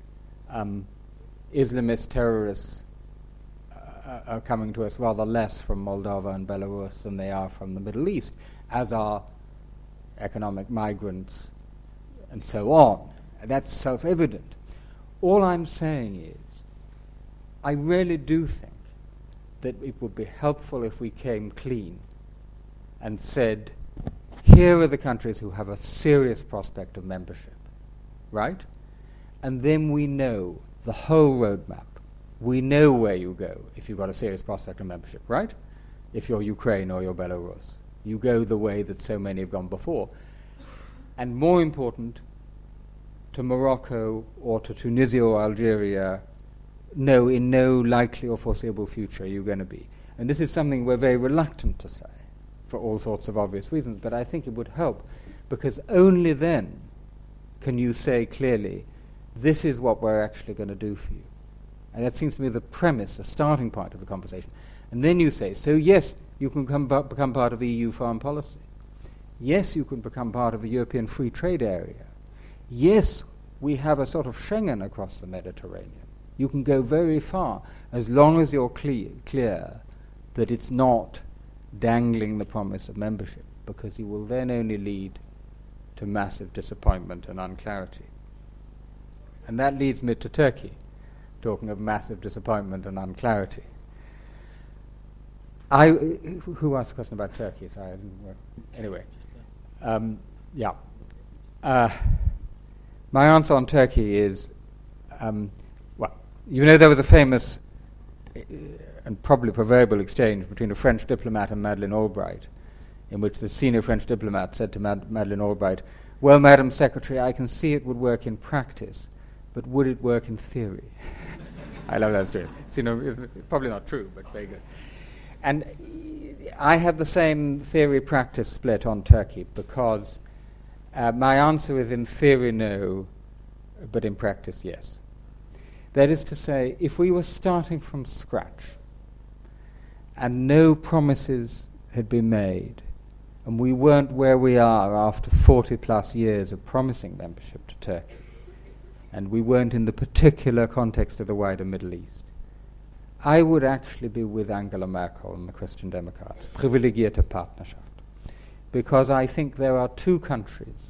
Islamist terrorists are coming to us rather less from Moldova and Belarus than they are from the Middle East, as are economic migrants and so on. That's self-evident. All I'm saying is, I really do think that it would be helpful if we came clean and said, here are the countries who have a serious prospect of membership, right? And then we know the whole roadmap. We know where you go if you've got a serious prospect of membership, right? If you're Ukraine or you're Belarus. You go the way that so many have gone before. And more important, to Morocco or to Tunisia or Algeria, no, in no likely or foreseeable future are you going to be. And this is something we're very reluctant to say for all sorts of obvious reasons, but I think it would help, because only then can you say clearly, this is what we're actually going to do for you. And that seems to me the premise, the starting point of the conversation. And then you say, so yes, you can become part of EU foreign policy. Yes, you can become part of a European free trade area. Yes, we have a sort of Schengen across the Mediterranean. You can go very far as long as you're clear that it's not dangling the promise of membership, because you will then only lead to massive disappointment and unclarity. And that leads me to Turkey, talking of massive disappointment and unclarity. Who asked a question about Turkey? Sorry, I didn't work. Anyway, my answer on Turkey is, there was a famous and probably proverbial exchange between a French diplomat and Madeleine Albright, in which the senior French diplomat said to Madeleine Albright, well, Madam Secretary, I can see it would work in practice, but would it work in theory? I love that story. It's probably not true, but very good. And I have the same theory-practice split on Turkey, because my answer is in theory no, but in practice yes. That is to say, if we were starting from scratch and no promises had been made, and we weren't where we are after 40-plus years of promising membership to Turkey, and we weren't in the particular context of the wider Middle East, I would actually be with Angela Merkel and the Christian Democrats, privilegierte Partnerschaft, because I think there are two countries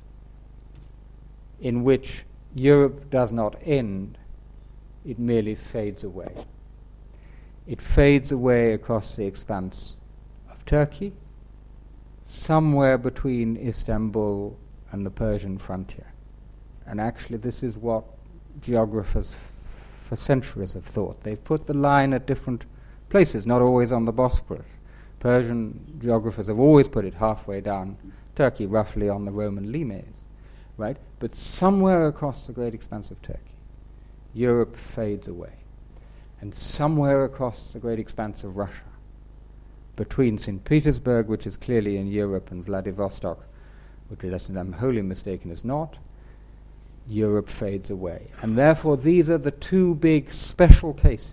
in which Europe does not end, it merely fades away. It fades away across the expanse of Turkey, somewhere between Istanbul and the Persian frontier. And actually this is what geographers for centuries have thought. They've put the line at different places, not always on the Bosporus. Persian geographers have always put it halfway down Turkey, roughly on the Roman limes, right? But somewhere across the great expanse of Turkey, Europe fades away. And somewhere across the great expanse of Russia, between St. Petersburg, which is clearly in Europe, and Vladivostok, which, unless I'm wholly mistaken, is not, Europe fades away. And therefore these are the two big special cases.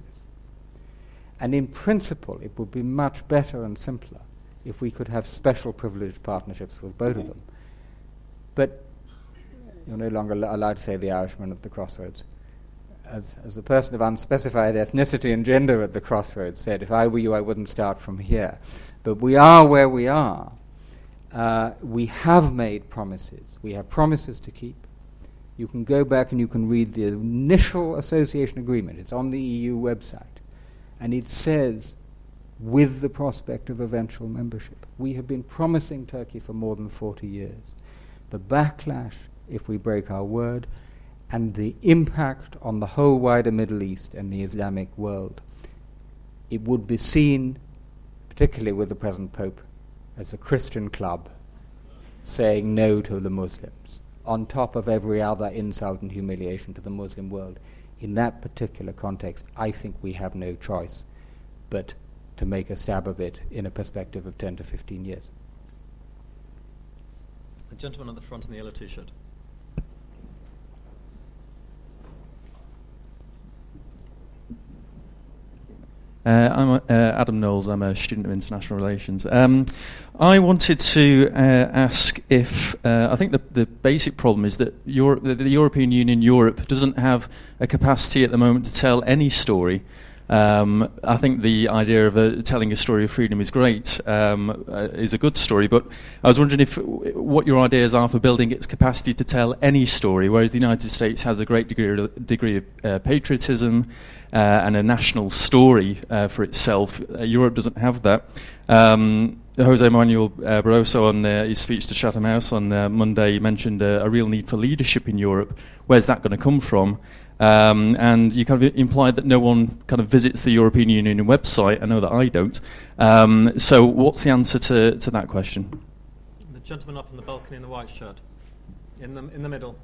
And in principle it would be much better and simpler if we could have special privileged partnerships with both of them. But you're no longer allowed to say the Irishman at the crossroads. As a person of unspecified ethnicity and gender at the crossroads said, if I were you, I wouldn't start from here. But we are where we are. We have made promises. We have promises to keep. You can go back and you can read the initial association agreement. It's on the EU website. And it says, with the prospect of eventual membership. We have been promising Turkey for more than 40 years. The backlash, if we break our word, and the impact on the whole wider Middle East and the Islamic world, it would be seen, particularly with the present Pope, as a Christian club saying no to the Muslims, on top of every other insult and humiliation to the Muslim world. In that particular context, I think we have no choice but to make a stab of it in a perspective of 10 to 15 years. The gentleman at the front in the yellow T-shirt. I'm Adam Knowles. I'm a student of international relations. I wanted to ask if I think the basic problem is that the European Union, Europe, doesn't have a capacity at the moment to tell any story. I think the idea of telling a story of freedom is great, is a good story, but I was wondering what your ideas are for building its capacity to tell any story, whereas the United States has a great degree of patriotism and a national story for itself. Europe doesn't have that. Jose Manuel Barroso on his speech to Chatham House on Monday mentioned a real need for leadership in Europe. Where's that going to come from? And you kind of implied that no one kind of visits the European Union website. I know that I don't. So what's the answer to that question? The gentleman up on the balcony in the white shirt. In the middle.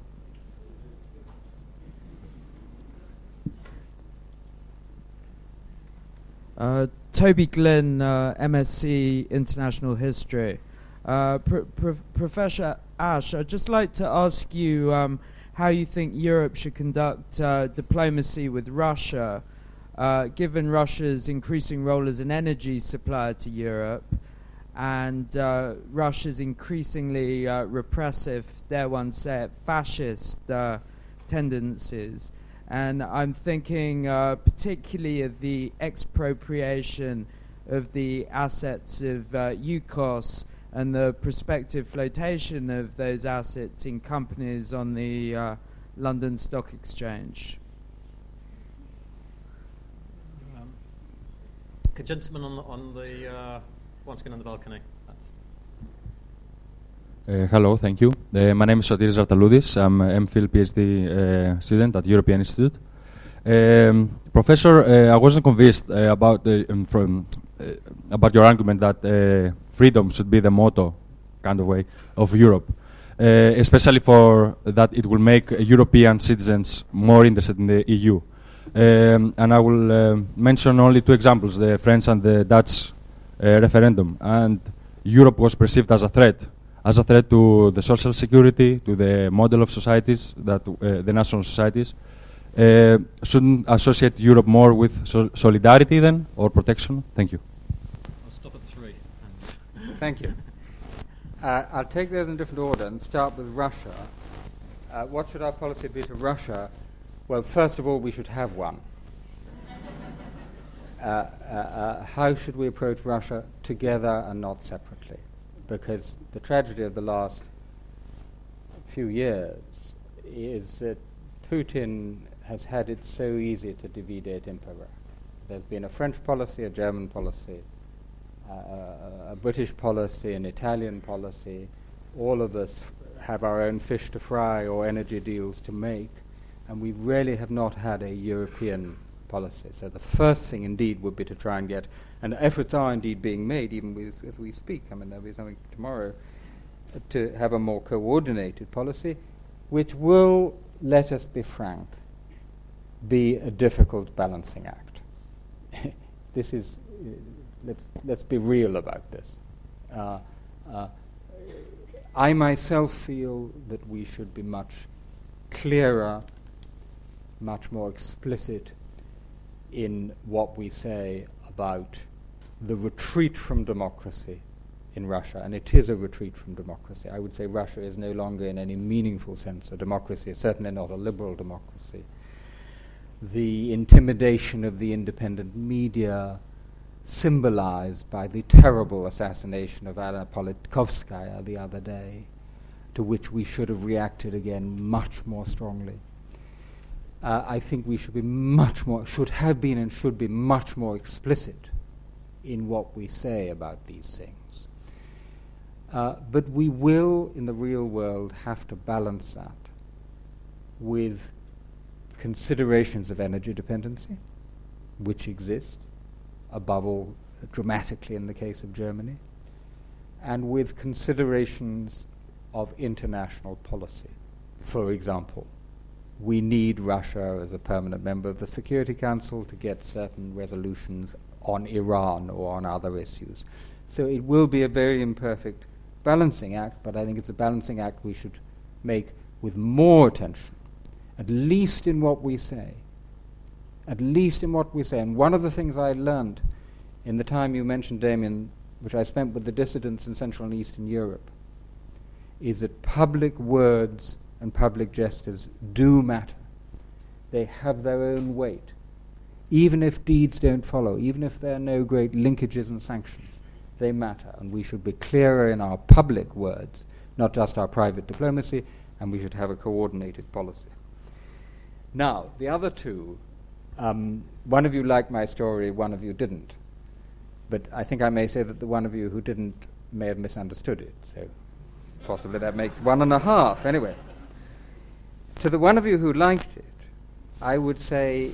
Toby Glynn, MSc International History. Professor Ash, I'd just like to ask you how you think Europe should conduct diplomacy with Russia, given Russia's increasing role as an energy supplier to Europe and Russia's increasingly repressive, dare one say it, fascist tendencies. And I'm thinking particularly of the expropriation of the assets of UKOS and the prospective flotation of those assets in companies on the London Stock Exchange. A gentleman on the once again on the balcony. Hello, thank you. My name is Sotiris Zartaloudis. I'm an MPhil PhD student at European Institute. Professor, I wasn't convinced about your argument that freedom should be the motto, kind of way, of Europe, especially for that it will make European citizens more interested in the EU. And I will mention only two examples, the French and the Dutch referendum. And Europe was perceived as a threat to the social security, to the model of societies, that the national societies. Shouldn't associate Europe more with solidarity then, or protection? Thank you. I'll stop at 3. Thank you. I'll take those in different order and start with Russia. What should our policy be to Russia? Well, first of all, we should have one. How should we approach Russia? Together and not separately. Because the tragedy of the last few years is that Putin has had it so easy to divide et impera. There's been a French policy, a German policy, a British policy, an Italian policy. All of us have our own fish to fry or energy deals to make, and we really have not had a European policy. So the first thing indeed would be to try and get, and efforts are indeed being made even as we speak. I mean, there'll be something tomorrow to have a more coordinated policy, which will, let us be frank, be a difficult balancing act. This is, let's be real about this. I myself feel that we should be much clearer, much more explicit in what we say about the retreat from democracy in Russia, and it is a retreat from democracy. I would say Russia is no longer in any meaningful sense a democracy, certainly not a liberal democracy. The intimidation of the independent media, symbolized by the terrible assassination of Anna Politkovskaya the other day, to which we should have reacted again much more strongly. I think we should be much more, should have been and should be much more explicit in what we say about these things. But we will, in the real world, have to balance that with considerations of energy dependency, which exist, above all, dramatically in the case of Germany, and with considerations of international policy. For example, we need Russia as a permanent member of the Security Council to get certain resolutions on Iran or on other issues. So it will be a very imperfect balancing act, but I think it's a balancing act we should make with more attention, at least in what we say. At least in what we say. And one of the things I learned in the time you mentioned, Damien, which I spent with the dissidents in Central and Eastern Europe, is that public words and public gestures do matter. They have their own weight. Even if deeds don't follow, even if there are no great linkages and sanctions, they matter. And we should be clearer in our public words, not just our private diplomacy, and we should have a coordinated policy. Now, the other two, one of you liked my story, one of you didn't. But I think I may say that the one of you who didn't may have misunderstood it, so possibly that makes 1.5. Anyway, to the one of you who liked it, I would say,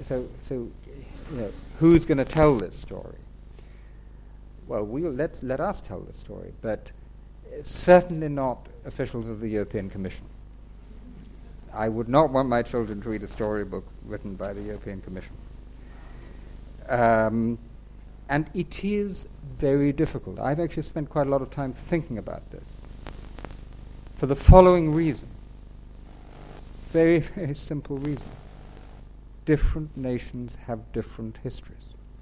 who's going to tell this story? Well, let us tell the story, but certainly not officials of the European Commission. I would not want my children to read a storybook written by the European Commission. And it is very difficult. I've actually spent quite a lot of time thinking about this for the following reason. Very, very simple reason. Different nations have different histories.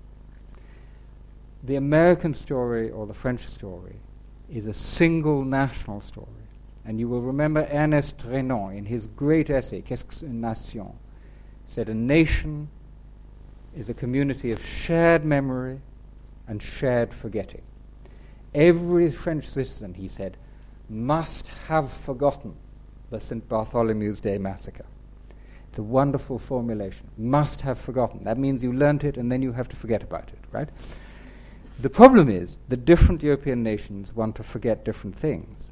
The American story or the French story is a single national story. And you will remember Ernest Renan in his great essay, Qu'est-ce qu'une nation? Said a nation is a community of shared memory and shared forgetting. Every French citizen, he said, must have forgotten the St. Bartholomew's Day massacre. It's a wonderful formulation. Must have forgotten. That means you learnt it and then you have to forget about it, right? The problem is that different European nations want to forget different things.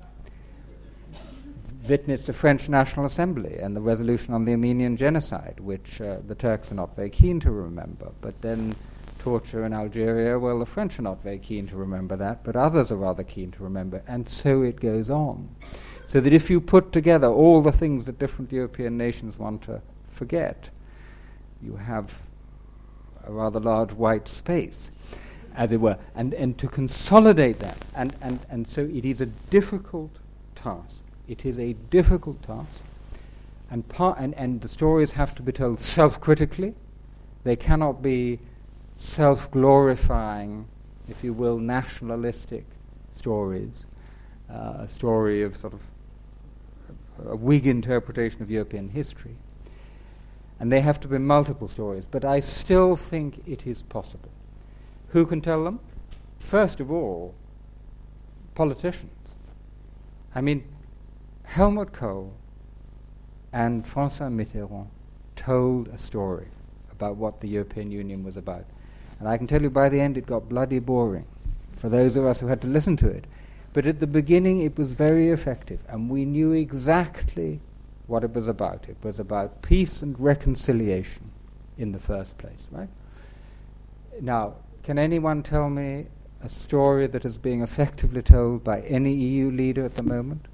Witness the French National Assembly and the resolution on the Armenian genocide, which the Turks are not very keen to remember, but then torture in Algeria, well, the French are not very keen to remember that, but others are rather keen to remember, and so it goes on. So that if you put together all the things that different European nations want to forget, you have a rather large white space, as it were, and to consolidate that, and so it is a difficult task. It is a difficult task, and the stories have to be told self-critically. They cannot be self-glorifying, if you will, nationalistic stories, a story of sort of a Whig interpretation of European history. And they have to be multiple stories, but I still think it is possible. Who can tell them? First of all, politicians. I mean, Helmut Kohl and François Mitterrand told a story about what the European Union was about. And I can tell you by the end it got bloody boring for those of us who had to listen to it. But at the beginning it was very effective, and we knew exactly what it was about. It was about peace and reconciliation in the first place, right? Now, can anyone tell me a story that is being effectively told by any EU leader at the moment?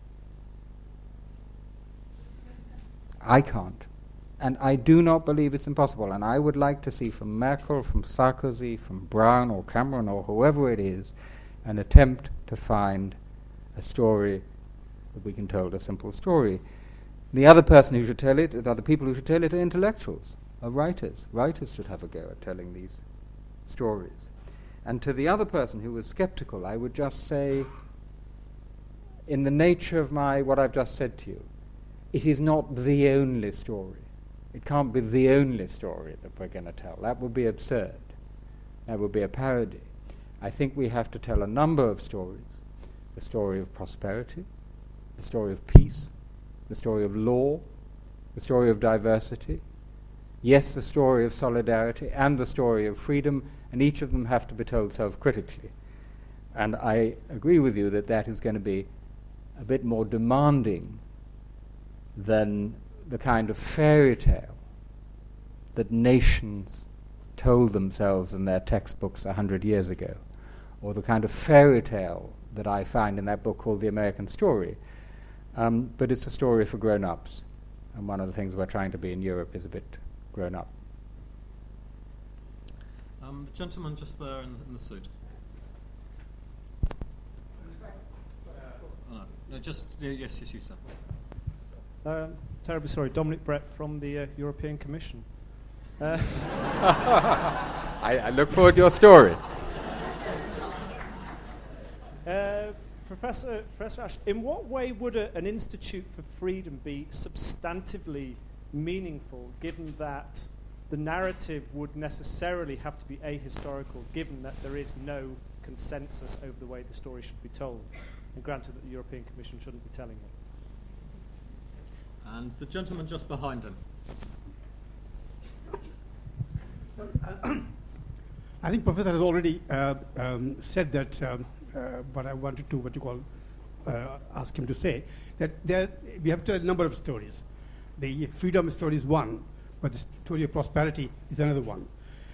I can't. And I do not believe it's impossible. And I would like to see from Merkel, from Sarkozy, from Brown or Cameron or whoever it is, an attempt to find a story that we can tell, a simple story. The other person who should tell it, the other people who should tell it are intellectuals, are writers. Writers should have a go at telling these stories. And to the other person who was skeptical, I would just say, in the nature of what I've just said to you, it is not the only story. It can't be the only story that we're going to tell. That would be absurd. That would be a parody. I think we have to tell a number of stories. The story of prosperity, the story of peace, the story of law, the story of diversity, yes, the story of solidarity, and the story of freedom, and each of them have to be told self-critically. And I agree with you that that is going to be a bit more demanding than the kind of fairy tale that nations told themselves in their textbooks 100 years ago, or the kind of fairy tale that I find in that book called The American Story. But it's a story for grown-ups, and one of the things we're trying to be in Europe is a bit grown-up. The gentleman just there in the suit. No, just yes, you, sir. Terribly sorry, Dominic Brett from the European Commission. I look forward to your story. Professor Ash, in what way would an Institute for Freedom be substantively meaningful, given that the narrative would necessarily have to be ahistorical, given that there is no consensus over the way the story should be told, and granted that the European Commission shouldn't be telling it? And the gentleman just behind him. I think Professor has already said that what I wanted to, ask him to say, that we have told a number of stories. The freedom story is one, but the story of prosperity is another one.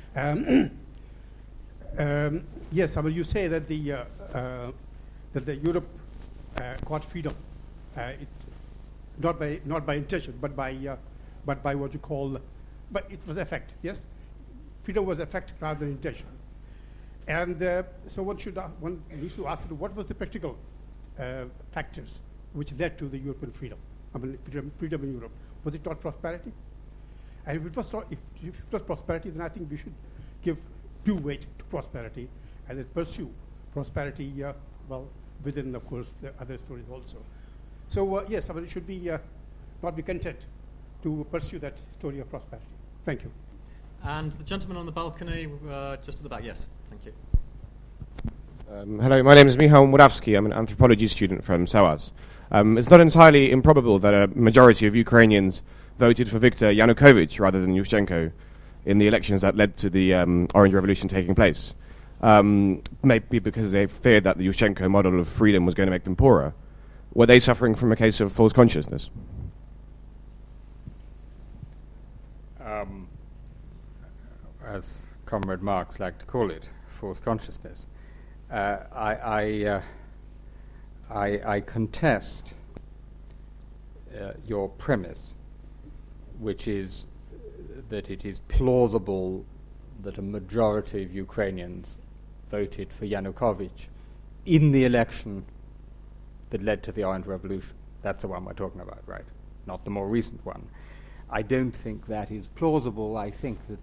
Yes, I mean, you say that the Europe got freedom, not by intention, but by what you call, but it was effect. Yes, freedom was effect rather than intention. And so one needs to ask, what was the practical factors which led to the European freedom? I mean, freedom in Europe. Was it not prosperity? And if it was prosperity, then I think we should give due weight to prosperity and then pursue prosperity, within, of course, the other stories also. So, yes, I mean, it should be not be content to pursue that story of prosperity. Thank you. And the gentleman on the balcony, just at the back, yes. Thank you. Hello, my name is Michał Murawski. I'm an anthropology student from SOAS. It's not entirely improbable that a majority of Ukrainians voted for Viktor Yanukovych rather than Yushchenko in the elections that led to the Orange Revolution taking place. Maybe because they feared that the Yushchenko model of freedom was going to make them poorer. Were they suffering from a case of false consciousness? As Comrade Marx liked to call it, false consciousness. I contest your premise, which is that it is plausible that a majority of Ukrainians voted for Yanukovych in the election that led to the Orange Revolution. That's the one we're talking about, right? Not the more recent one. I don't think that is plausible. I think that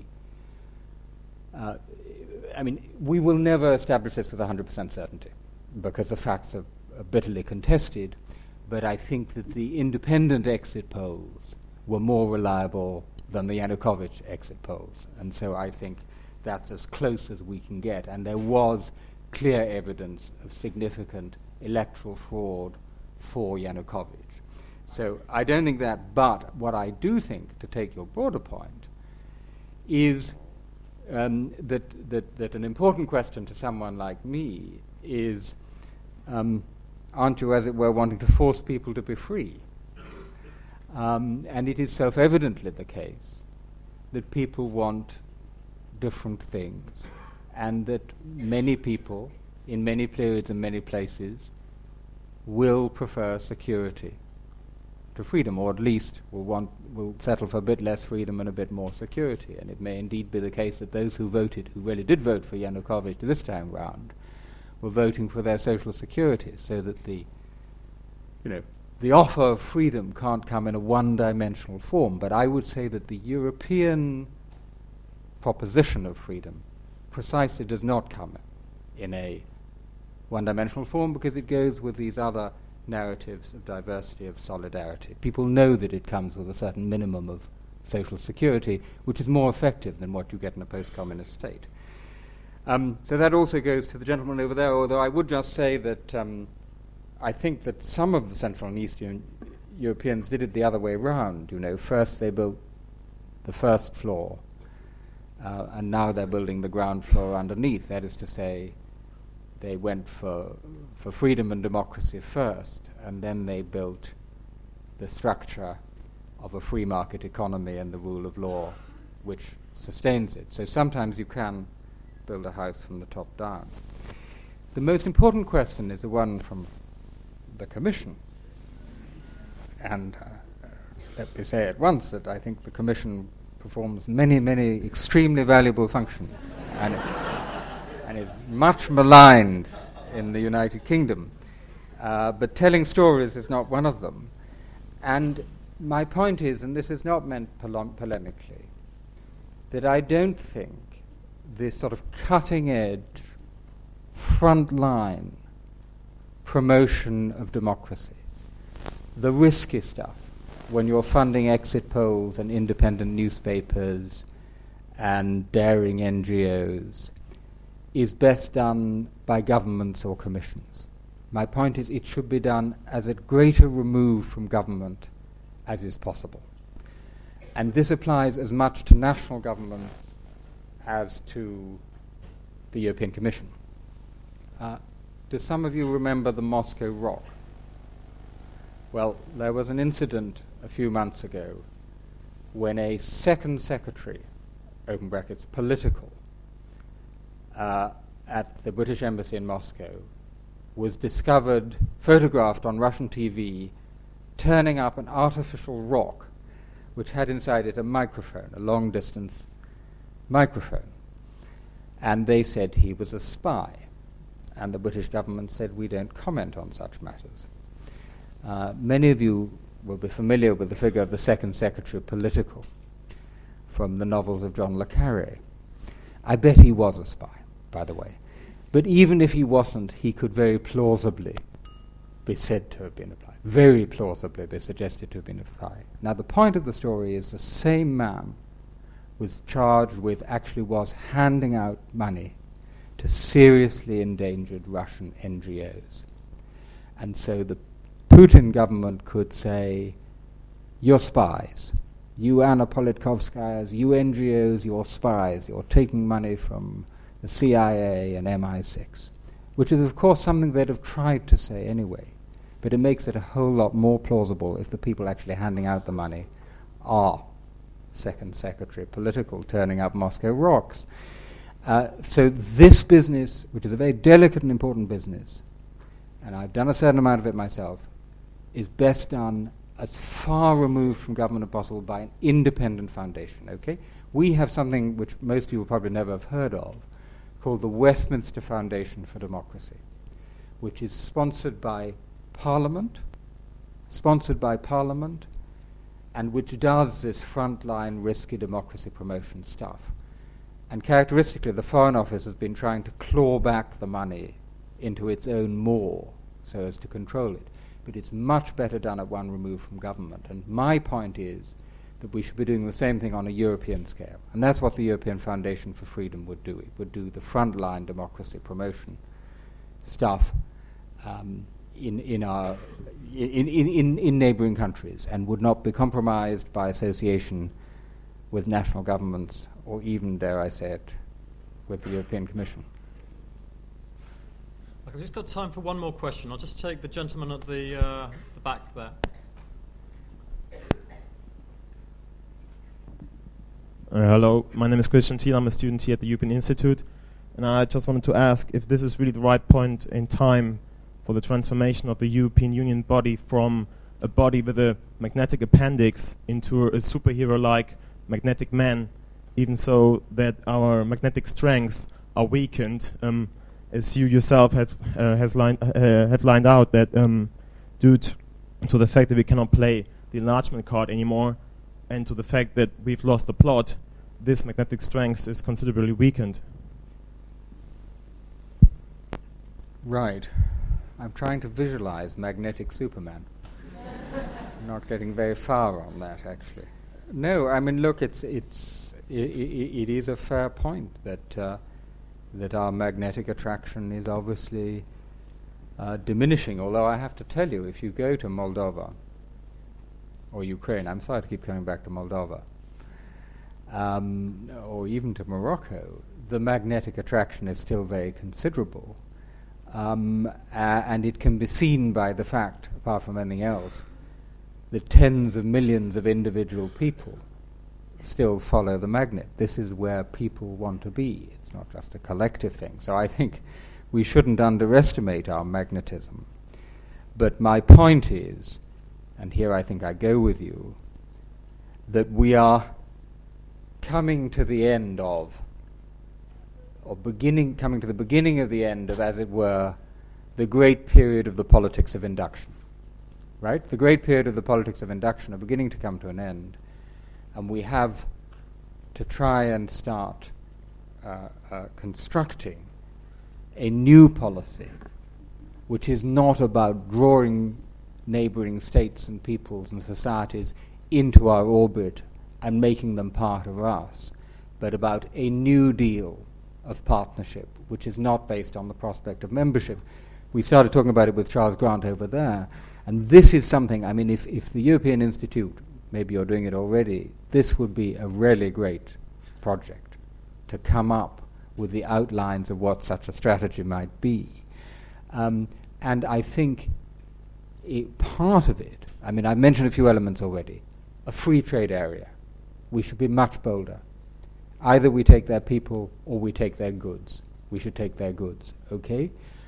we will never establish this with 100% certainty because the facts are bitterly contested, but I think that the independent exit polls were more reliable than the Yanukovych exit polls, and so I think that's as close as we can get, and there was clear evidence of significant electoral fraud for Yanukovych. So I don't think that, but what I do think, to take your broader point, is that an important question to someone like me is, aren't you, as it were, wanting to force people to be free? And it is self-evidently the case that people want different things, and that many people, in many periods and many places, will prefer security to freedom, or at least will settle for a bit less freedom and a bit more security. And it may indeed be the case that those who really did vote for Yanukovych this time round, were voting for their social security, so that the offer of freedom can't come in a one-dimensional form. But I would say that the European proposition of freedom precisely does not come in a one-dimensional form, because it goes with these other narratives of diversity, of solidarity. People know that it comes with a certain minimum of social security, which is more effective than what you get in a post-communist state. So that also goes to the gentleman over there, although I would just say that I think that some of the Central and Eastern Europeans did it the other way around. First they built the first floor, and now they're building the ground floor underneath. That is to say, they went for freedom and democracy first, and then they built the structure of a free market economy and the rule of law which sustains it. So sometimes you can build a house from the top down. The most important question is the one from the Commission. And let me say at once that I think the Commission performs many, many extremely valuable functions, and is much maligned in the United Kingdom. But telling stories is not one of them. And my point is, and this is not meant polemically, that I don't think this sort of cutting-edge, front-line promotion of democracy, the risky stuff, when you're funding exit polls and independent newspapers and daring NGOs, is best done by governments or commissions. My point is it should be done as a greater remove from government as is possible. And this applies as much to national governments as to the European Commission. Do some of you remember the Moscow Rock? Well, there was an incident a few months ago when a second secretary, open brackets, political, at the British Embassy in Moscow was discovered, photographed on Russian TV, turning up an artificial rock which had inside it a microphone, a long-distance microphone. And they said he was a spy. And the British government said, we don't comment on such matters. Many of you will be familiar with the figure of the Second Secretary of Political from the novels of John le Carré. I bet he was a spy, by the way. But even if he wasn't, he could very plausibly be said to have been a spy. Very plausibly be suggested to have been a spy. Now, the point of the story is the same man was charged with, actually was handing out money to seriously endangered Russian NGOs. And so the Putin government could say, you're spies. You Anna Politkovskayas, you NGOs, you're spies. You're taking money from the CIA and MI6, which is, of course, something they'd have tried to say anyway. But it makes it a whole lot more plausible if the people actually handing out the money are Second Secretary Political turning up Moscow rocks. So this business, which is a very delicate and important business, and I've done a certain amount of it myself, is best done as far removed from government as possible by an independent foundation, okay? We have something which most people probably never have heard of, called the Westminster Foundation for Democracy, which is sponsored by Parliament, and which does this frontline risky democracy promotion stuff. And characteristically, the Foreign Office has been trying to claw back the money into its own maw so as to control it. But it's much better done at one remove from government. And my point is that we should be doing the same thing on a European scale. And that's what the European Foundation for Freedom would do. It would do the frontline democracy promotion stuff in neighbouring countries, and would not be compromised by association with national governments, or even, dare I say it, with the European Commission. I've just got time for one more question. I'll just take the gentleman at the back there. Hello, my name is Christian Thiel. I'm a student here at the European Institute, and I just wanted to ask if this is really the right point in time for the transformation of the European Union body from a body with a magnetic appendix into a superhero-like magnetic man, even so that our magnetic strengths are weakened, as you yourself have lined out, that due to the fact that we cannot play the enlargement card anymore, and to the fact that we've lost the plot, this magnetic strength is considerably weakened. Right. I'm trying to visualize magnetic Superman. I'm not getting very far on that, actually. No, I mean, look, it is a fair point that our magnetic attraction is obviously diminishing. Although I have to tell you, if you go to Moldova or Ukraine, I'm sorry to keep coming back to Moldova, or even to Morocco, the magnetic attraction is still very considerable. And it can be seen by the fact, apart from anything else, that tens of millions of individual people still follow the magnet. This is where people want to be. It's not just a collective thing. So I think we shouldn't underestimate our magnetism. But my point is, and here I think I go with you, that we are coming to the end of, or coming to the beginning of the end of, as it were, the great period of the politics of induction. Right? The great period of the politics of induction are beginning to come to an end, and we have to try and start constructing a new policy which is not about drawing neighboring states and peoples and societies into our orbit and making them part of us, but about a new deal of partnership which is not based on the prospect of membership. We started talking about it with Charles Grant over there, and this is something, I mean, if the European Institute, maybe you're doing it already, this would be a really great project to come up with the outlines of what such a strategy might be. And I think part of it, I mean, I've mentioned a few elements already. A free trade area. We should be much bolder. Either we take their people or we take their goods. We should take their goods, okay?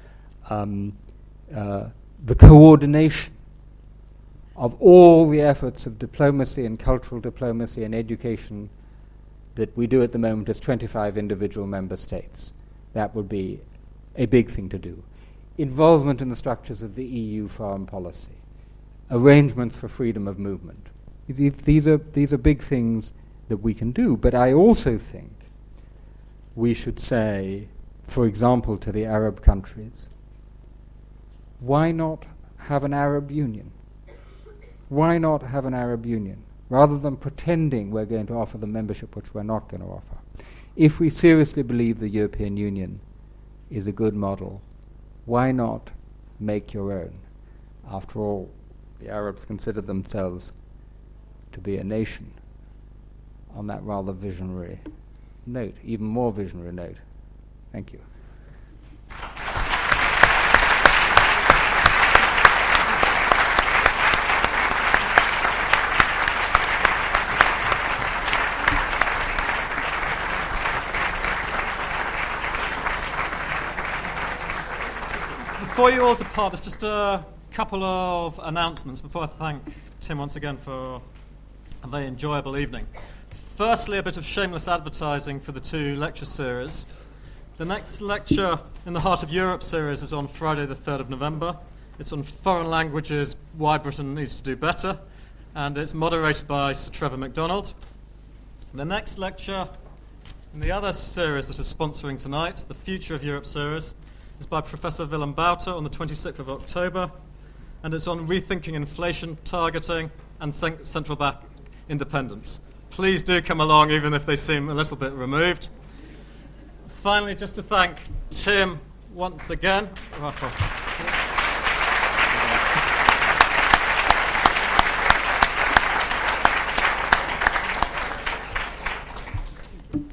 The coordination of all the efforts of diplomacy and cultural diplomacy and education that we do at the moment as 25 individual member states. That would be a big thing to do. Involvement in the structures of the EU foreign policy. Arrangements for freedom of movement. These are big things that we can do, but I also think we should say, for example, to the Arab countries, why not have an Arab Union? Why not have an Arab Union? Rather than pretending we're going to offer them membership, which we're not going to offer. If we seriously believe the European Union is a good model, why not make your own? After all, the Arabs consider themselves to be a nation. On that rather visionary note, even more visionary note. Thank you. Before you all depart, there's just a couple of announcements before I thank Tim once again for a very enjoyable evening. Firstly, a bit of shameless advertising for the two lecture series. The next lecture in the Heart of Europe series is on Friday the 3rd of November. It's on foreign languages, why Britain needs to do better, and it's moderated by Sir Trevor MacDonald. The next lecture in the other series that is sponsoring tonight, the Future of Europe series, is by Professor Willem Bouter on the 26th of October, and it's on rethinking inflation targeting and central bank independence. Please do come along, even if they seem a little bit removed. Finally, just to thank Tim once again.